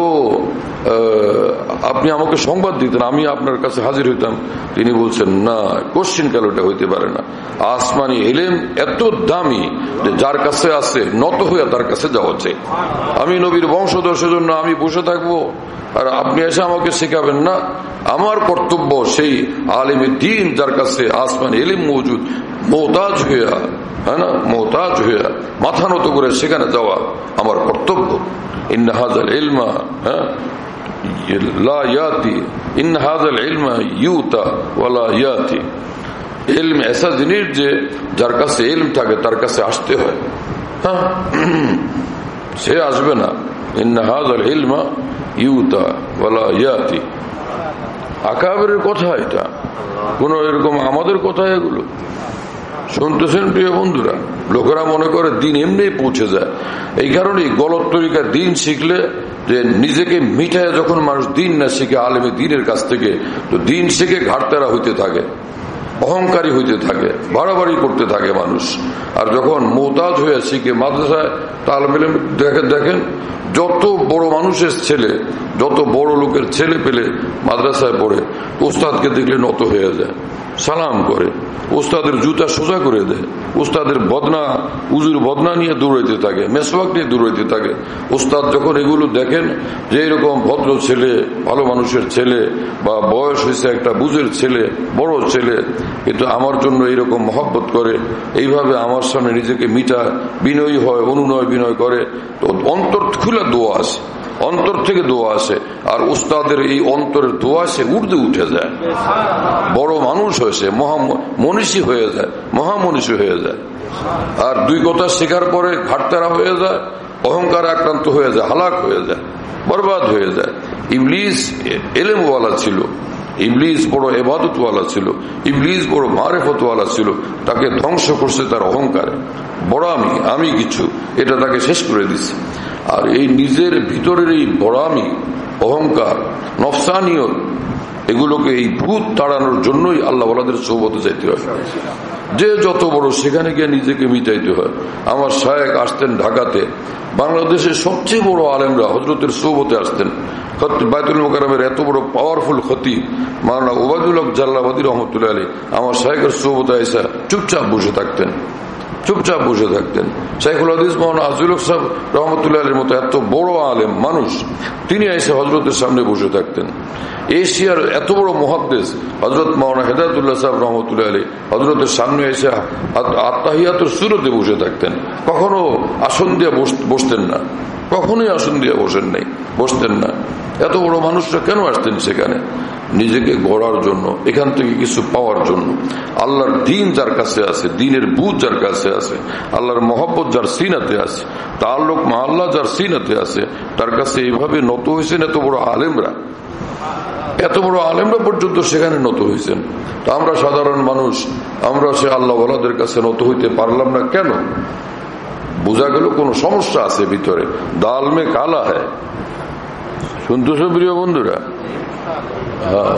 আপনি আমাকে সংবাদ দিতেন, আমি আপনার কাছে হাজির হইতাম। তিনি বলছেন, না, কোশ্চিন কাল ওটা হইতে পারে না। আসমানি ইলম এত দামি যে যার কাছে আছে নত হইয়া তার কাছে যাওয়া চাই। আমি নবীর বংশধর, সেজন্য আমি বসে থাকবো আর আপনি এসে আমাকে শেখাবেন না? আমার কর্তব্য সেই আলিমে দ্বীন যার কাছে আসমানি ইলম মওজুদ, মোহতাজ হইয়া, হ্যাঁ না, মোহতাজ হইয়া মাথা নত করে সেখানে যাওয়া আমার কর্তব্য। ইন্না হাযাল ইলমা লা ইয়াতি, ইন্না হাযাল ইলমা ইউতা ওয়া লা ইয়াতি। ইলম এসা জিনিস যে যার কাছে ইলম থাকে তার কাছে আসতে হয়। হ্যাঁ, সে আসবে না। ইন্না হাযাল ইলমা ইউতা ওয়ালা ইয়াতি। আকাবেরের কথা এটা, কোন এরকম আমাদের কথা এগুলো শুনতেছেন প্রিয় বন্ধুরা? লোকেরা মনে করে দিন এমনি পৌঁছে যায়। এই কারণেই গলত তরিকা দিন শিখলে যে নিজেকে মিটায় যখন মানুষ দিন না শিখে আলেমে দিনের কাছ থেকে, তো দিন শিখে ঘাটতারা হইতে থাকে, অহংকারী হইতে থাকে, বাড়াবাড়ি করতে থাকে মানুষ। আর যখন মোহতাজ হয়ে শিখে মাদ্রাসায় তালবেলে দেখেন যত বড় মানুষের ছেলে, যত বড় লোকের ছেলে পেলে মাদ্রাসায় পড়ে, ওস্তাদকে দেখলে নত হয়ে যায়, সালাম করে, ওস্তাদের জুতা সোজা করে দেয়, ওস্তাদের বদনা উজুর বদনা নিয়ে দৌড়াইতে থাকে, মেসওয়াক নিয়ে দৌড়াইতে থাকে। ওস্তাদ যখন এগুলো দেখেন যে এরকম ভদ্র ছেলে, ভালো মানুষের ছেলে, বা বয়স হয়েছে একটা বুঝের ছেলে, বড় ছেলে, কিন্তু আমার জন্য এইরকম মহব্বত করে, এইভাবে আমার সামনে নিজেকে মিটা, বিনয়ী হয়, অনুনয় বিনয় করে, তো অন্তর খুলে দোয়া আসে, অন্তর থেকে দোয়া আসে। আর উস্তাদের এই অন্তরের দোয়া সে উর্দে উঠে যায়, বড় মানুষ হয়েছে, মনীষী হয়ে যায়, মহামনীষী হয়ে যায়। আর দুই কথা শেখার পরে ঘাটতারা হয়ে যায়, অহংকার আক্রান্ত হয়ে যায়, হালাক হয়ে যায়, বরবাদ হয়ে যায়। ইবলিস এলেমওয়ালা ছিল, ইবলিস বড় ইবাদতওয়ালা ছিল, ইবলিস বড় মারেফতওয়ালা ছিল। তাকে ধ্বংস করছে তার অহংকারে, বড় আমি কিছু, এটা তাকে শেষ করে দিচ্ছে। আর এই নিজের ভিতরের এই বড়ামি, অহংকার, নফসানিয়ত, এগুলোকে এই ভূত তাড়ানোর জন্যই আল্লাহ ওয়ালাদের সোহবতে যাইতে হয়। যে যত বড় সেখানে গিয়ে নিজেকে মিটাইতে হয়। আমার শায়েখ আসতেন ঢাকাতে, বাংলাদেশের সবচেয়ে বড় আলেমরা হযরতের সোহবতে আসতেন। বাইতুল মোকাররমের এত বড় পাওয়ারফুল খতিব মাওলানা ওবায়দুল হক জাল্লাবাদী রহমতুল্লাহ আলাইহি আমার শায়েখের সোহবতে এসে চুপচাপ বসে থাকতেন, চুপচাপ বসে থাকতেন। শাইখুল হাদিস মাওলানা আজুল হক সাহেব রহমতুল্লাহ আলাইহির মতো এত বড় আলেম মানুষ, তিনি এসে হযরতের সামনে বসে থাকতেন। এশিয়ার এত বড় মুহাদ্দিস হযরত মাওলানা হেদায়েতুল্লাহ সাহেব রহমতুল্লাহ আলাইহি হযরতের সামনে এসে আত্তাহিয়াতুর সূরতে বসে থাকতেন। কখনো আসন দিয়ে বসতেন না, কখনোই আসন দিয়ে বসতেন না। এত বড় মানুষরা কেন আসতেন সেখানে? নিজেকে গড়ার জন্য, এখান থেকে কিছু পাওয়ার জন্য। আল্লাহর দিন যার কাছে আছে, দিনের বুঝ যার কাছে আছে, আল্লাহর মহব্বত যার সিনাতে আছে, তাআল্লুক মা আল্লাহ যার সিনাতে আছে, তার কাছে এইভাবে নত হয়েছেন এত বড় আলেমরা। এত বড় আলেমরা পর্যন্ত সেখানে নত হয়েছেন। তো আমরা সাধারণ মানুষ, আমরা সে আল্লাহ ওয়ালাদের কাছে নত হইতে পারলাম না কেন? বোঝা গেল কোন সমস্যা আছে ভিতরে, দাল মে কালা হ্যায়। শুনতেছ প্রিয় বন্ধুরা? হ্যাঁ,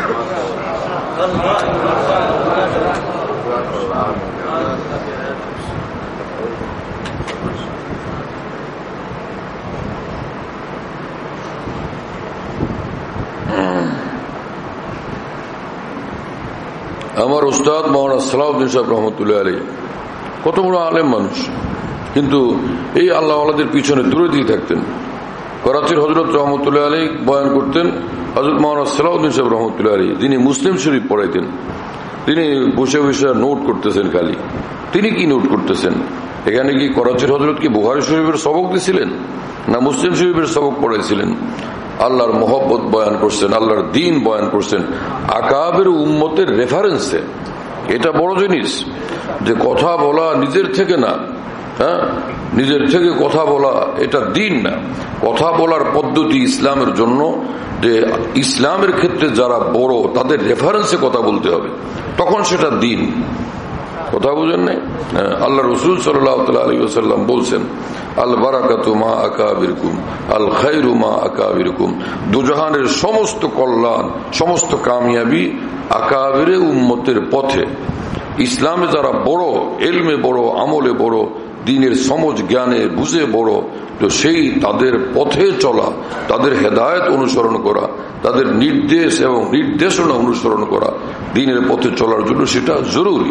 আমার উস্তাদ মাওলানা সালাউদ্দিন সাহেব রহমতুল্লাহ আলাইহি কত বড় আলেম মানুষ, কিন্তু এই আল্লাহ ওয়ালাদের পিছনে দূরে দিয়ে থাকতেন। করাচির হযরত রহমতুল্লাহ আলাইহি বয়ান করতেন হযরত মাওলানা সালাউদ্দিন সাহেব রহমতুল্লাহ আলাইহি, যিনি মুসলিম শরীফ পড়াইতেন। তিনি বসে বসে নোট করতেছেন খালি। তিনি কি নোট করতেছেন? এখানে কি করাচির হযরত কি বুখারী শরীফের সবক দিয়েছিলেন না মুসলিম শরীফের সবক পড়াইছিলেন? আল্লাহর মহব্বত বয়ান করছেন, আল্লাহর দিন বয়ান করছেন আকাবের উম্মতের রেফারেন্সে। এটা বড় জিনিস যে কথা বলা নিজের থেকে না, হ্যাঁ, নিজের থেকে কথা বলা এটা দিন না। কথা বলার পদ্ধতি ইসলামের জন্য, যে ইসলামের ক্ষেত্রে যারা বড় তাদের রেফারেন্সে কথা বলতে হবে, তখন সেটা দিন। কথা বুঝেন নাই? আল্লাহ রাসূল সাল্লাল্লাহু আলাইহি ওয়াসাল্লাম বলছেন, আল বারাকাতু মা আকাবিরকুম, আল খায়রু মা আকাবিরকুম। দুজাহানের সমস্ত কল্যাণ, সমস্ত কামিয়াবি আকাবিরে উম্মতের পথে। ইসলামে যারা বড়, ইলমে বড়, আমলে বড়, দ্বীনের সমঝ জ্ঞানে বুঝে বড়, তো সেই তাদের পথে চলা, তাদের হেদায়েত অনুসরণ করা, তাদের নির্দেশ এবং নির্দেশনা অনুসরণ করা, দ্বীনের পথে চলার জন্য সেটা জরুরি।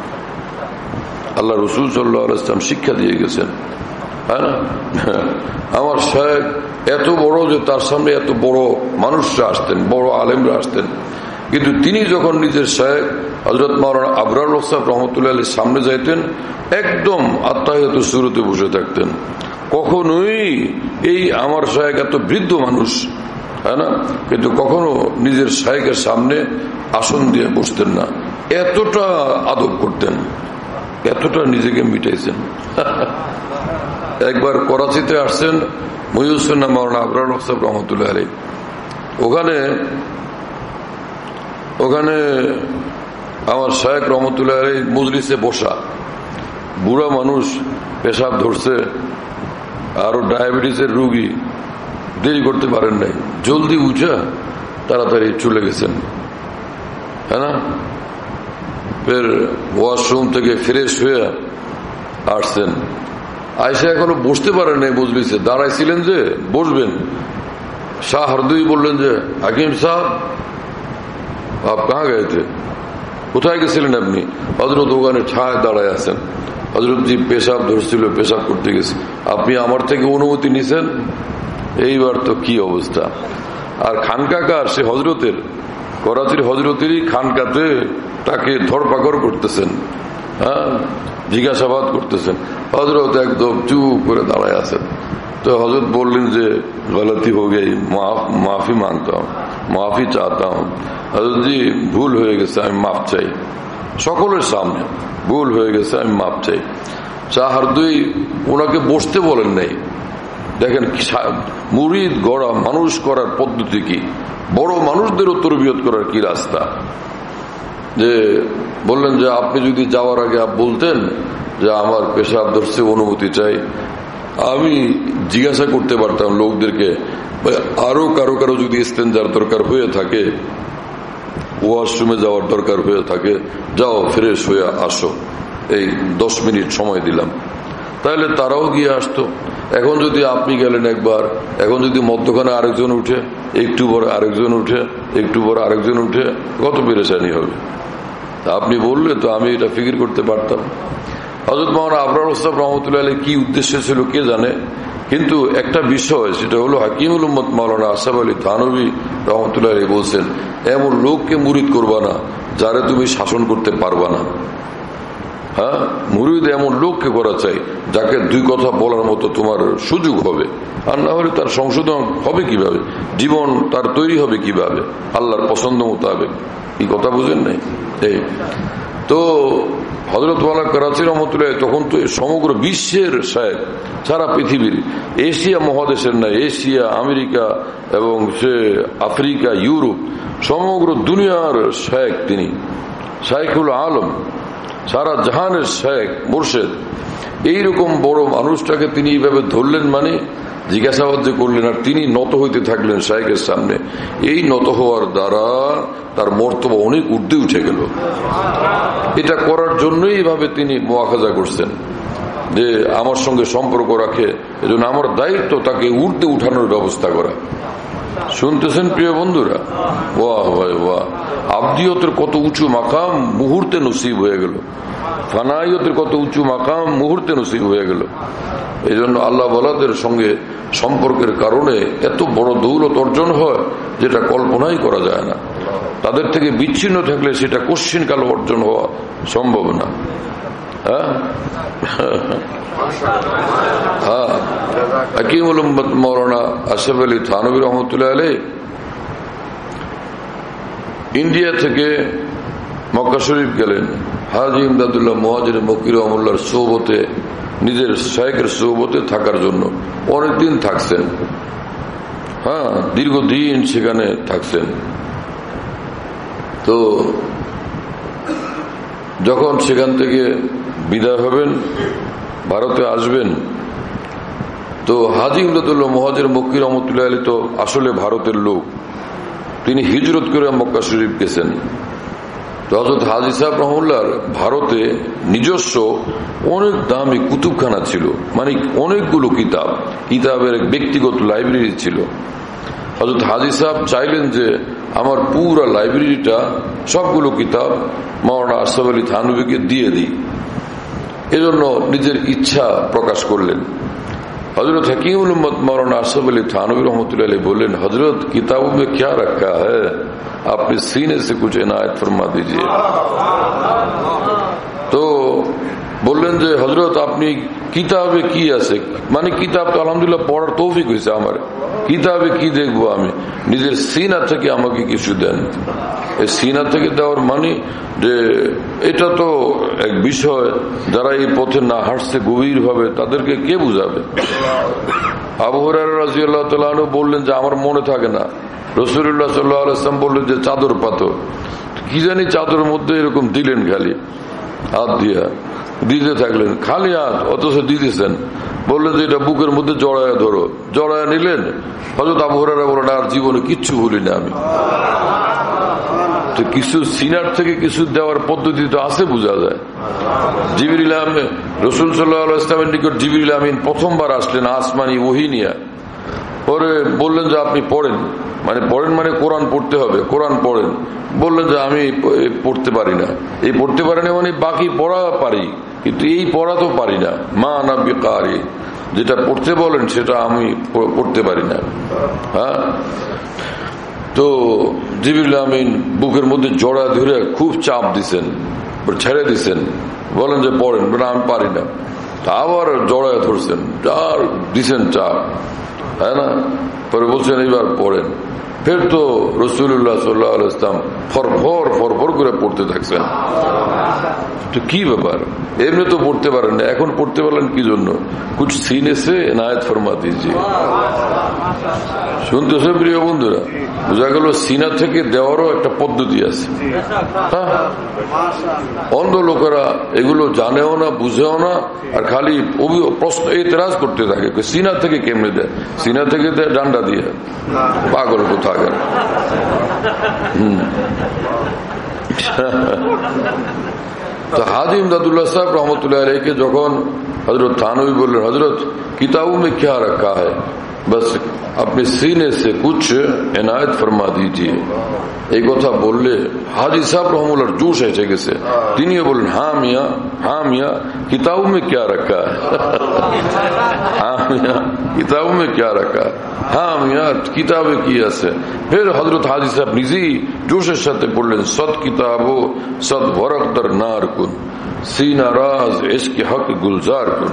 আল্লাহ রাসূল সাল্লাল্লাহু আলাইহি ওয়াসাল্লাম শিক্ষা দিয়ে গেছেন, হ্যাঁ না? আমার শায়েখ এত বড় যে তার সামনে এত বড় মানুষরা আসতেন, বড় আলেমরা আসতেন, কিন্তু তিনি যখন নিজের শায়েখ হযরত মাওলানা আবরার সাহেব রহমতুল্লাহ আলাইহির সামনে যাইতেন, একদম আত্তাহিয়াতুস সূরতে বসে থাকতেন। কখনোই এই আমার শায়েখ এত বৃদ্ধ মানুষ, হ্যাঁ না, কিন্তু কখনো নিজের শায়েখের সামনে আসন দিয়ে বসতেন না। এতটা আদব করতেন, এতটা নিজেকে মিটাইছেন। একবার করাচিতে আসছেন মহিউদ্দিন মাওলানা আবরার সাহেব রহমতুল্লাহ আলাইহি। ওখানে আমার শায়েখ রহমতুল্লাহ আলাইহি মজলিসে বসা, বুড়া মানুষ পেশাব ধরছে, আরো ডায়াবেটিসের রোগী, দেরি করতে পারেন নাই, জলদি উঠে তাড়াতাড়ি চলে গেছেন, হ্যাঁ না? ফের ওয়াশরুম থেকে ফ্রেশ হয়ে আসছেন, আয়সা এখনো বসতে পারেন নাই মজলিসে, দাঁড়াইছিলেন যে বসবেন। শাহ হরদুই বললেন যে হাকিম সাহেব আপ কাহা গেছে, কোথায় গেছিলেন আপনি? হযরত ওখানে ছায় দাঁড়ায় আছেন। হযরত জি পেশাব ধরছিল, পেশাব করতে গেছে, আপনি আমার থেকে অনুমতি নিছেন? এইবার তো কি অবস্থা। আর খানকাকার সে হজরতের, করাচির হজরতেরই খানকাতে তাকে ধরপাকড় করতেছেন, হ্যাঁ, জিজ্ঞাসাবাদ করতেছেন। হজরত একদম চুপ করে দাঁড়ায় আছেন। তো হজরত বললেন যে গলতি হয়ে গেই, মাফি মাংতা হুম, মাফি চাহতা হুম। হজরত জি ভুল হয়ে গেছে, আমি মাফ চাই, সকলের সামনে ভুল হয়ে গেছে, আমি মাফ চাই। শাহ হরদুই ওনাকে বসতে বলেন নাই। দেখেন মুরিদ গড়া, মানুষ করার পদ্ধতি কি, বড় মানুষদেরও তরবিয়ত করার কি রাস্তা। যে বললেন যে আপনি যদি যাওয়ার আগে বলতেন যে আমার পেশাব ধরছে, অনুমতি চাই, আমি জিজ্ঞাসা করতে পারতাম লোকদেরকে, আরো কারো যদি ইস্তেঞ্জার দরকার হয়ে থাকে, ওয়াশরুমে যাওয়ার দরকার হয়ে থাকে, যাও ফ্রেশ হয়ে আসো, এই 10 মিনিট সময় দিলাম, তাহলে তারাও গিয়ে আসতো। এখন যদি আপনি গেলেন একবার, এখন যদি মধ্যখানে আরেকজন উঠে, একটু পরে আরেকজন উঠে, একটু পরে আরেকজন উঠে, কত পেরেশানি হবে। আপনি বললে তো আমি এটা ফিকির করতে পারতাম। হযরত মাওলানা আবরার সাহেব রহমতুল্লাহ আলাইহি কি উদ্দেশ্য ছিল কে জানে, কিন্তু একটা বিষয়, সেটা হলো হাকিমুল উম্মত মাওলানা আশরাফ আলী থানভী রহমতুল্লাহ আলাইহি বলছেন, এমন লোককে মুরিদ করবা না যারে তুমি শাসন করতে পারবা না। হ্যাঁ, মুরিদ এমন লোককে করা চাই যাকে 2 কথা বলার মতো তোমার সুযোগ হবে, আর না হলে তার সংশোধন হবে কিভাবে, জীবন তার তৈরি হবে কিভাবে আল্লাহর পছন্দ মোতাবেক। এই কথা বুঝেন নাই? এই তো হযরত ওয়ালা করাচি রহমতুল্লাহ তখন তো সমগ্র বিশ্বের শায়েখ, সারা পৃথিবীর, এশিয়া মহাদেশের নাই, এশিয়া, আমেরিকা এবং সে আফ্রিকা, ইউরোপ, সমগ্র দুনিয়ার শায়েখ তিনি, শায়েখুল আলম, সারা জাহানের শায়েখ মুর্শেদ। এইরকম বড় মানুষটাকে তিনি এইভাবে ধরলেন, মানে জিজ্ঞাসাবাদ যে করলেন, আর তিনি নত হইতে থাকলেন শায়েখের সামনে। এই নত হওয়ার দ্বারা তার মর্তবা অনেক ঊর্ধ্বে উঠে গেল। এটা করার জন্যই এইভাবে তিনি মুআখাজা করছেন যে আমার সঙ্গে সম্পর্ক রাখে, এজন্য আমার দায়িত্ব তাকে ঊর্ধ্বে উঠানোর ব্যবস্থা করা। শুনতেছেন প্রিয় বন্ধুরা? ওয়াহ ভাই ওয়াহ, আবদিয়তের কত উঁচু মাকাম মুহূর্তে নসিব হয়ে গেল, ফানাইয়তের কত উঁচু মাকাম মুহূর্তে নসিব হয়ে গেল। এই জন্য আল্লাহ ওয়ালাদের সঙ্গে সম্পর্কের কারণে এত বড় দৌলত অর্জন হয় যেটা কল্পনাই করা যায় না। তাদের থেকে বিচ্ছিন্ন থাকলে সেটা কোশ্চিন কাল অর্জন হওয়া সম্ভব না। হ্যাঁ, হাকিমুল উম্মত মাওলানা আশরাফ আলী থানভী রহমতুল্লাহ আলাইহি ইন্ডিয়া থেকে মক্কা শরীফ গেলেন হাজী ইমদাদুল্লাহ মুহাজির মক্কি রহমতুল্লাহর সোহবতে, নিজের শায়েখের সোহবতে থাকার জন্য অনেকদিন থাকছেন। হ্যাঁ, দীর্ঘদিন সেখানে থাকছেন। তো যখন সেখান থেকে বিদায় হবেন, ভারতে আসবেন, তো হাজী ইমদাদুল্লাহ মুহাজির মক্কি রহমতুল্লাহ আলাইহি তো আসলে ভারতের লোক, তিনি হিজরত করে মক্কা শরীফ গেছেন। তো হযরত হাজী সাহেব রহমতুল্লাহর ভারতে নিজস্ব অনেক দামি কুতুবখানা ছিল, মানে অনেকগুলো কিতাবের এক ব্যক্তিগত লাইব্রেরি ছিল। হযরত হাজী সাহেব চাইলেন যে আমার পুরা লাইব্রেরিটা, সবগুলো কিতাব মাওলানা আশরাফ আলী থানভীকে দিয়ে দিই। এজন্য নিজের ইচ্ছা প্রকাশ করলেন। हजरत हकीमुल उम्मत मौलाना आसिफ अली थानवी रहमतुल्लाह अलैह बोले, हजरत किताबों में क्या रखा है, अपने सीने से कुछ इनायत फरमा दीजिए। तो বললেন যে হযরত আপনি কিতাবে কি আছে, মানে কিতাব তো আলহামদুলিল্লাহ পড়ার তৌফিক হয়েছে আমার, কিতাবে কি দেখবো আমি? নিজের সিনা থেকে আমাকে কিছু দেন। এই সিনা থেকে দেওয়ার মানে যে এটা তো এক বিষয়, যারা এই পথে না হাঁটছে গভীর ভাবে তাদেরকে কে বুঝাবে? আবু হুরায়রা রাদিয়াল্লাহু তাআলা আনহু বললেন যে আমার মনে থাকে না। রাসূলুল্লাহ সাল্লাল্লাহু আলাইহি ওয়াসাল্লাম বললেন যে চাদর পাতো, কি জানি চাদরের মধ্যে এরকম দিলেন, খালি হাত দিয়া দিতে থাকলেন, খালি হাত, অথচ দিতেছেন। বললেন যে এটা বুকের মধ্যে জড়ায় ধরো, জড়ায় নিলেন। হযরত আবু হুরায়রা বলেন আর জীবনে কিচ্ছু ভুলি না আমি। তো কিছু সিনার থেকে কিছু দেওয়ার পদ্ধতি তো আছে, বোঝা যায়। জিবরিল আমিন, রাসূল সাল্লাল্লাহু আলাইহি ওয়াসাল্লামের নিকট জিবরিল আমিন প্রথমবার আসলেন আসমানি ওহী নিয়ে। পরে বললেন যে আপনি পড়েন, মানে কোরআন পড়তে হবে, কোরআন পড়েন। বললেন যে আমি পড়তে পারি না। এই পড়তে পারি না মানে বাকি পড়া পারি, কিন্তু এই পড়া তো পারি না। মা না বিকারি, যেটা পড়তে বলেন সেটা আমি পড়তে পারি না। হ্যাঁ, তো জিবরিল আমিন বুকের মধ্যে জড়া ধরে খুব চাপ দিছেন, ছেড়ে দিছেন, বলেন যে পড়েন, আমি পারি না। আবার জড়ায় ধরছেন, আর দিছেন চাপ, হ্যাঁ না। পরে বলছেন এইবার পড়েন। ফের তো রাসূলুল্লাহ সাল্লাল্লাহু আলাইহি ওয়াসাল্লাম ফরফর করে পড়তে থাকছেন। তো কি ব্যাপার? এমনি তো পড়তে পারেন না, এখন পড়তে পারলেন কি জন্য? কুছ সিনে সে ইনায়াত ফরমা দিজিয়ে। শুনতেছে প্রিয় বন্ধুরা, বোঝা গেল সিনা থেকে দেওয়ারও একটা পদ্ধতি আছে। হ্যাঁ, অন্ধ লোকেরা এগুলো জানেও না, বুঝেও না, আর খালি প্রশ্ন এতরাজ করতে থাকে সিনা থেকে কেমনে দেয়? সিনা থেকে দেয় ডান্ডা দিয়ে, পাগল কোথাকার। তো হাজি ইমদাদুল্লাহ সাহেব রহমতুল্লাহ আলাইহি যখন হযরত থানভী বললেন, হযরত किताबों में क्या रखा है, बस अपने सीने से कुछ इनायत फरमा दीजिए। এই কথা বললে হাজি সাহেব রহমতুল্লাহর জোশ এসে গেছে। তিনিও বললেন হ্যাঁ মিয়া किताबों में क्या रखा है, হ্যাঁ মিয়া किताबों में क्या रखा है, হ্যাঁ মিয়া কিতাবে কি আছে। ফের হযরত হাজি সাহেব নিজেই জোশের সাথে বললেন সদ কিতাবো সদ ওয়ারাক দার নার কুন সিনা রাজ ইশকে হক গুলজার কুন।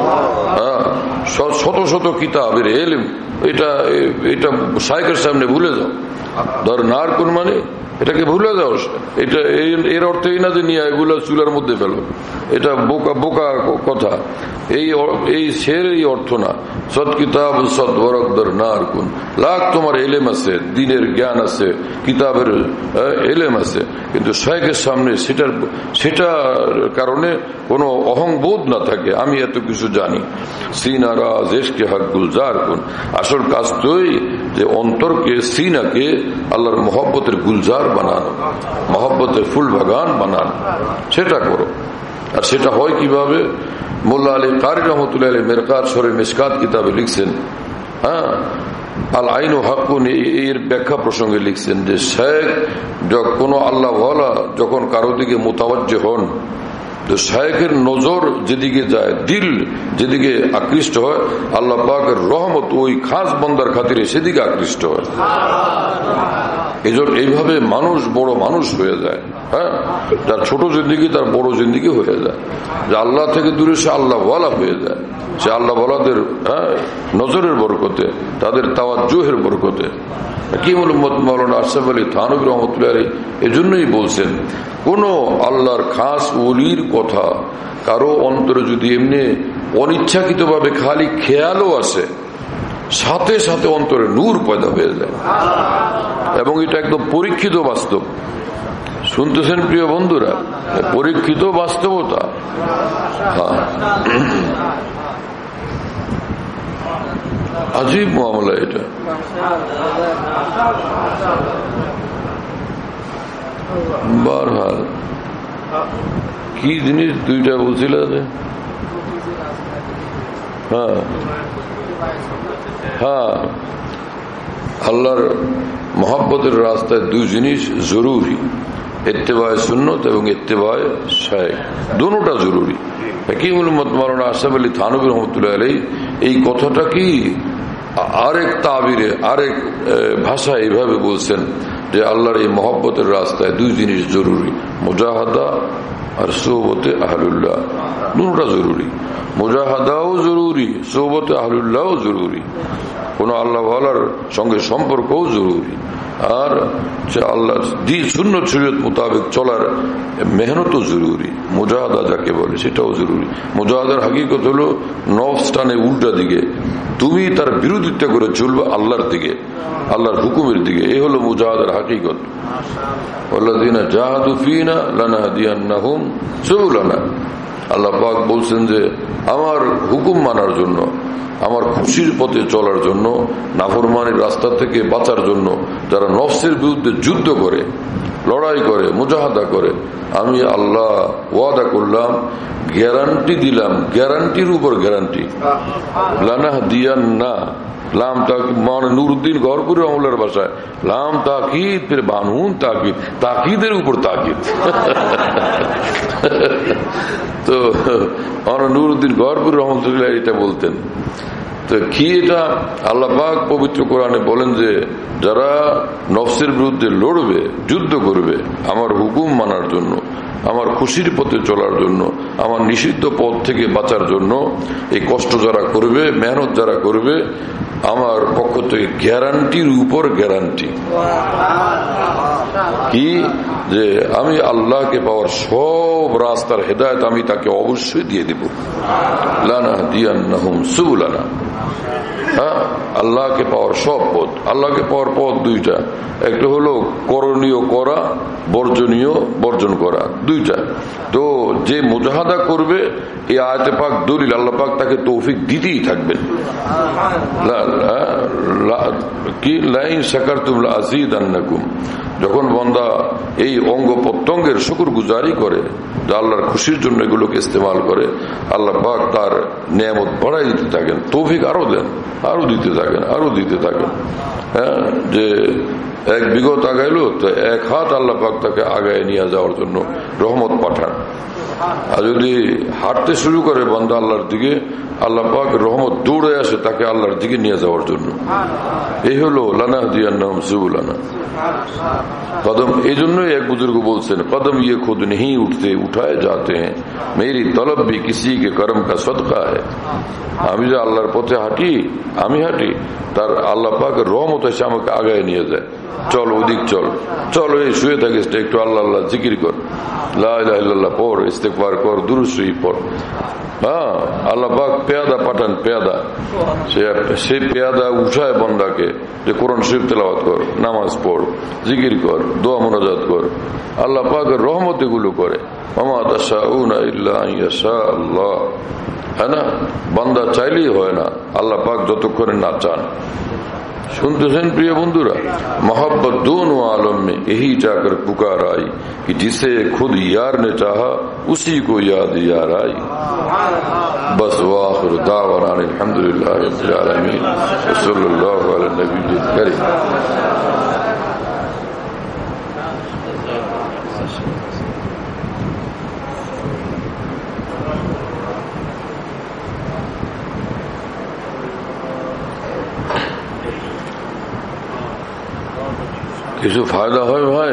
শত শত কিতাবের ইলম, এটা শাইখের সামনে ভুলে যাও। ধর নার কুন মানে এটাকে ভুলে যাও। এটা এর অর্থ এই না যে নিয়ে এগুলো চুলার মধ্যে ফেলো, এটা বোকা কথা। এই শের এই অর্থ না। সৎ কিতাব সৎ ওয়ারাকদার নার কুন, লাখ তোমার এলেম আছে, দিনের জ্ঞান আছে, কিতাবের এলেম আছে, কিন্তু শাইখের সামনে সেটার কারণে কোনো অহংবোধ না থাকে, আমি এত কিছু জানি। সিনা রাজ ইশকে হক গুলজার কুন, আসল কাজ তোই যে অন্তরকে সিনাকে আল্লাহর মহব্বতের গুলজার বানানো, মহব্বতের ফুল বাগান বানানো, সেটা করো। আর সেটা হয় কিভাবে? মোল্লা আলী কারি রহমতুল্লাহ আলাইহি মেরকাত শরীফ মিশকাত কিতাবে লিখছেন, হ্যাঁ, আল আইন ও হাক্কুন, এর ব্যাখ্যা প্রসঙ্গে লিখছেন যে শেখ কোনো আল্লাহ ওয়ালা যখন কারো দিকে মুতাওয়াজ্জে হন, তো শেখের নজর যেদিকে যায়, দিল যেদিকে আকৃষ্ট হয়, আল্লাহ পাকের রহমত ওই খাস বন্দার খাতিরে সেদিকে আকৃষ্ট হয়। এইভাবে মানুষ বড় মানুষ হয়ে যায়। হ্যাঁ, যার ছোট জিন্দিগি তার বড় জিন্দিগি হয়ে যায়। যে আল্লাহ থেকে দূরে সে আল্লাহ ওয়ালা হয়ে যায়। সে আল্লাহ ওয়ালাদের নজরের বরকতে, তাদের তাওয়াজ্জুহের বরকতে। কি মৌলানা আশরাফ আলী থানভী রহমতুল্লাহ আলাইহি এজন্যই বলছেন, কোন আল্লাহর খাস ওলির কথা কারো অন্তরে যদি এমনি অনিচ্ছাকৃতভাবে খালি খেয়ালও আসে, সাথে সাথে অন্তরে নূর পয়দা হয়ে যায়। এবং এটা একদম পরীক্ষিত বাস্তব। শুনতেছেন প্রিয় বন্ধুরা, পরীক্ষিত বাস্তবতা। আজীব মামলা এটা। বারহাল কি জিনিস দুইটা বলছিল, হ্যাঁ হ্যাঁ, আল্লাহর মহব্বতের রাস্তায় দুই জিনিস জরুরি, ইত্তেবায়ে সুন্নত এবং ইত্তেবায়ে শাইখ, দুটোটা জরুরি। হাকিমুল উম্মত মাওলানা আশরাফ আলী থানভী রহমতুল্লাহ আলাইহি এই কথাটা কি আরেক তাবিরে, আরেক ভাষায় এইভাবে বলছেন যে আল্লাহর এই মহব্বতের রাস্তায় দুই জিনিস জরুরি, মুজাহাদা আর সোহবতে আহলুল্লাহ দুটোটা জরুরি। মুজাহাদাও জরুরি, সোহবতে আহলুল্লাহও জরুরি, কোন আল্লাহ ওয়ালার সঙ্গে সম্পর্কও জরুরি, আর আল্লাহ সুন্নাত শরীয়ত মোতাবেক চলার মেহনতও জরুরি। মুজাহাদা যাকে বলে সেটাও জরুরি। মুজাহাদার হাকিকত হলো নফস টানে উল্টা দিকে, তুমি তার বিরোধিতা করে চলবে আল্লাহর দিকে, আল্লাহর হুকুমের দিকে। এই হলো মুজাহাদার হাকিকত। ওয়াল্লাযীনা জাহাদু ফীনা লানাহদিয়ান্নাহুম সুবুলানা। আল্লাহ পাক বলছেন যে আমার হুকুম মানার জন্য, আমার খুশির পথে চলার জন্য, নাফরমানির রাস্তা থেকে বাঁচার জন্য যারা নফসের বিরুদ্ধে যুদ্ধ করে, লড়াই করে, মুজাহাদা করে, আমি আল্লাহ ওয়াদা করলাম, গ্যারান্টি দিলাম, গ্যারান্টির উপর গ্যারান্টি, লানাহদিয়ান্না, লাম মানে নুরুদ্দিন গহরপুরি রহমতুল্লাহর ভাষায় লাম তাকিদ, ফির বানুন তাকিদ, তাকিদের উপর তাকিদ। তো নুরুদ্দিন গহরপুরি রহমতুল্লাহ এটা বলতেন। তো কি এটা? আল্লাহ পাক পবিত্র কোরআনে বলেন যে যারা নফসের বিরুদ্ধে লড়বে, যুদ্ধ করবে আমার হুকুম মানার জন্য, আমার খুশির পথে চলার জন্য, আমার নিষিদ্ধ পথ থেকে বাঁচার জন্য, এই কষ্ট যারা করবে, মেহনত যারা করবে, আমার পক্ষ থেকে গ্যারান্টির উপর গ্যারান্টি। কি? যে আমি আল্লাহকে পাওয়ার সব রাস্তার হেদায়েত আমি তাকে অবশ্যই দিয়ে দিব। লানাহদিয়ান্নাহুম সুবুলানা। হ্যাঁ, আল্লাহকে পাওয়ার সব পথ। আল্লাহকে পাওয়ার পথ দুইটা, একটা হলো করণীয় করা, বর্জনীয় বর্জন করা, দুইটা। তো যে মুজাহাদা করবে, এই আয়াতে পাক দলিল, আল্লাহ পাক তাকে তৌফিক দিতেই থাকবেন। কি লাইন শাকারতুম লাযীদান্নাকুম। যখন বান্দা এই অঙ্গ প্রত্যঙ্গের শুকরগুজারি করে, যে আল্লাহর খুশির জন্য এগুলোকে ইস্তেমাল করে, আল্লাহ পাক তার নিয়ামত বাড়াই দিতে থাকেন, তৌফিক আরো দেন, আরো দিতে থাকেন, আরো দিতে থাকেন। হ্যাঁ, যে এক বিগত আগাইলো তো এক হাত আল্লাহ পাক তাকে আগায় নিয়ে যাওয়ার জন্য রহমত পাঠান। আর যদি হাঁটতে শুরু করে বান্দা আল্লাহর দিকে, আল্লাহ পাক রহমত দৌড়ে আসে তাকে আল্লাহর দিকে নিয়ে যাওয়ার জন্য। এই হলো লানাহদিয়ান্নাহুম সুবুলানা। কদম, এই জন্যই এক বুজুর্গ বলছেন, কদম ইয়ে খুদ नहीं उठते उठाए जाते हैं, मेरी तलब भी किसी के कर्म का सदका है। আমি যে আল্লাহর পথে হাঁটি, আমি হাঁটি, তার আল্লাহ পাকের রহমত এসে আমাকে আগায় নিয়ে যায়। চল ওদিক চল, চল এই শুয়ে থাকিস একটু আল্লাহ আল্লাহ জিকির কর, লা ইলাহা ইল্লাল্লাহ পড়, ইস্তেগফার কর, দুরূদ শরীফ পড়। হ্যাঁ, আল্লাহ পাক পেয়াদা পাঠান, পেয়াদা, সেই পেয়াদা উঠায় বন্দাকে যে কোরআন শরীফ তেলাওয়াত কর, নামাজ পড়, জিকির কর, দোয়া মুনাজাত কর। আল্লাহ পাকের রহমত এগুলো করে। ওমা তাশাউনা ইল্লা আন ইয়াশা আল্লাহ। है ना, বান্দা চাইলেই হয় না, আল্লাহ পাক যতক্ষণে না চান। सुनते प्रिय बंधुरा, मोहब्बत दोनों आलम में यही जाकर पुकार आई कि जिसे खुद यार ने चाहा उसी को याद यार आई। बस वाखिर दावाना अल्हम्दुलिल्लाह रब्बिल आलमीन सल्लल्लाहु अलैहि नबील करीम। কিছু ফায়দা হয় ভাই?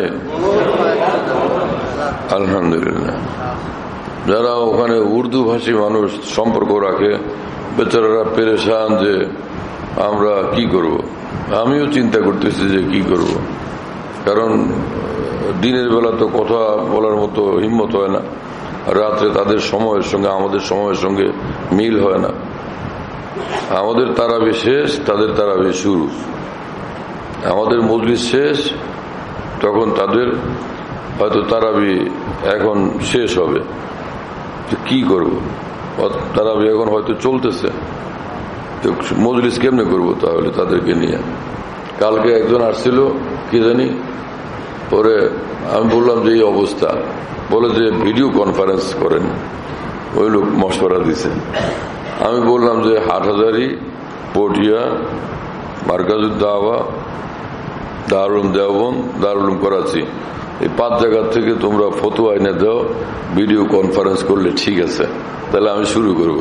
আলহামদুলিল্লাহ। যারা ওখানে উর্দু ভাষী মানুষ সম্পর্ক রাখে, বেচারারা পেরেশান যে আমরা কি করব। আমিও চিন্তা করতেছি যে কি করব, কারণ দিনের বেলা তো কথা বলার মতো হিম্মত হয় না, রাত্রে তাদের সময়ের সঙ্গে আমাদের সময়ের সঙ্গে মিল হয় না। আমাদের তারাবি শেষ, তাদের তারাবি শুরু। আমাদের মজলিস শেষ, তখন তাদের হয়তো তারাবি এখন শেষ হবে। কি করব, তারাবি এখন হয়তো চলতেছে, মজলিস কেমনে করব তাহলে তাদেরকে নিয়ে? কালকে একজন আসছিল, কি জানি, পরে আমি বললাম যে এই অবস্থা, বলে যে ভিডিও কনফারেন্স করেন। ওই লোক মশওয়ারা দিছে। আমি বললাম যে হাটহাজারি, পটিয়া, মার্কাজুদ দাওয়া, দারুল দেওবন্দ, দারুল করাচি, এই 5 জায়গা থেকে তোমরা ফতোয়া এনে দাও, ভিডিও কনফারেন্স করলে ঠিক আছে, তাহলে আমি শুরু করব।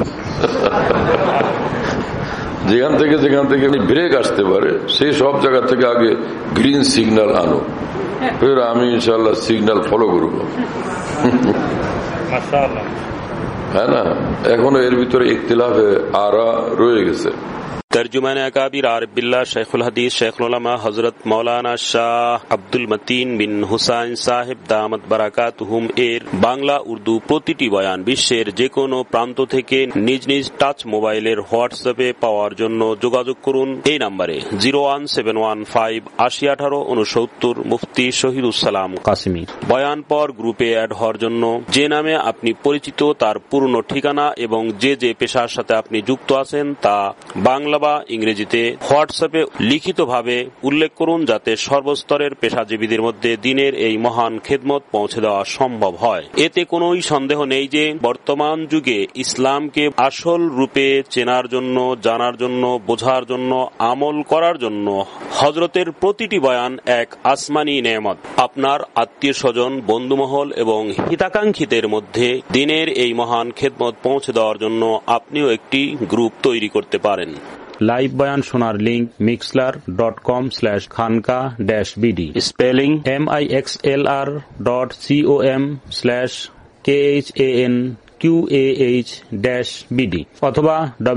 যেখান থেকে ব্রেক আসতে পারে সেই সব জায়গা থেকে আগে গ্রিন সিগন্যাল আনো, ফের আমি ইনশাল্লাহ সিগন্যাল ফলো করব। হ্যাঁ না, এখনো এর ভিতরে ইখতিলাফে আরা রয়ে গেছে। তর্জুমান আকাবির আরবিল্লাহ শেখুল হাদিস শেখুল উলামা হযরত মাওলানা শাহ আব্দুল মতিন বিন হুসাইন সাহেব দামাত বারাকাতুহুম এর বাংলা উর্দু প্রতিটি বয়ান বিশ্বের যে কোনো প্রান্ত থেকে নিজ নিজ টাচ মোবাইলের হোয়াটসঅ্যাপে পাওয়ার জন্য যোগাযোগ করুন এই নম্বরে 01715801869 মুফতি শহীদুসালাম কাসিমি। বয়ান পর গ্রুপে অ্যাড হওয়ার জন্য যে নামে আপনি পরিচিত তার পূর্ণ ঠিকানা এবং যে যে পেশার সাথে আপনি যুক্ত আছেন তা বাংলা বা ইংরেজিতে হোয়াটসঅ্যাপে লিখিতভাবে উল্লেখ করুন, যাতে সর্বস্তরের পেশাজীবীদের মধ্যে দিনের এই মহান খেদমত পৌঁছে দেওয়া সম্ভব হয়। এতে কোনোই সন্দেহ নেই যে বর্তমান যুগে ইসলামকে আসল রূপে চেনার জন্য, জানার জন্য, বোঝার জন্য, আমল করার জন্য হযরতের প্রতিটি বয়ান এক আসমানী নেয়ামত। আপনার আত্মীয় স্বজন, বন্ধুমহল এবং হিতাকাঙ্ক্ষীদের মধ্যে দিনের এই মহান খেদমত পৌঁছে দেওয়ার জন্য আপনিও একটি গ্রুপ তৈরি করতে পারেন। লাইভ বয়ান শোনার লিঙ্ক mixlr.com/khanka-bd স্পেলিং mixlr.com/KHANQAH-BD অথবা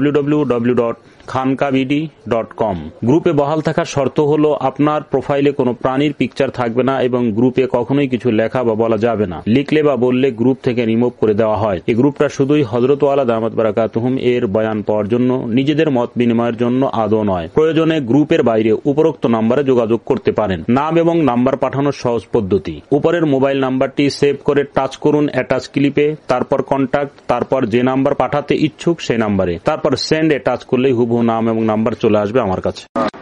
www.khankabd.com। গ্রুপে বহাল থাকার শর্ত হলো আপনার প্রোফাইলে কোনো প্রাণীর পিকচার থাকবে না এবং গ্রুপে কখনোই কিছু লেখা বা বলা যাবে না। লিখলে বা বললে গ্রুপ থেকে রিমুভ করে দেওয়া হয়। এই গ্রুপটা শুধুই হযরত ওয়ালা দামাত বারাকাতুহুম এর বয়ান পাওয়ার জন্য, নিজেদের মত বিনিময়ের জন্য আদৌ নয়। প্রয়োজনে গ্রুপের বাইরে উপরোক্ত নম্বরে যোগাযোগ করতে পারেন। নাম এবং নাম্বার পাঠানোর সহজ পদ্ধতি: উপরের মোবাইল নাম্বারটি সেভ করে টাচ করুন অ্যাটাচ ক্লিপে, তারপর কন্টাক্ট, তারপর যে নাম্বার পাঠাতে ইচ্ছুক সেই নাম্বারে, তারপর সেন্ড এ টাচ করলেই হুবহু নাম এবং নাম্বার চলে আসবে আমার কাছে।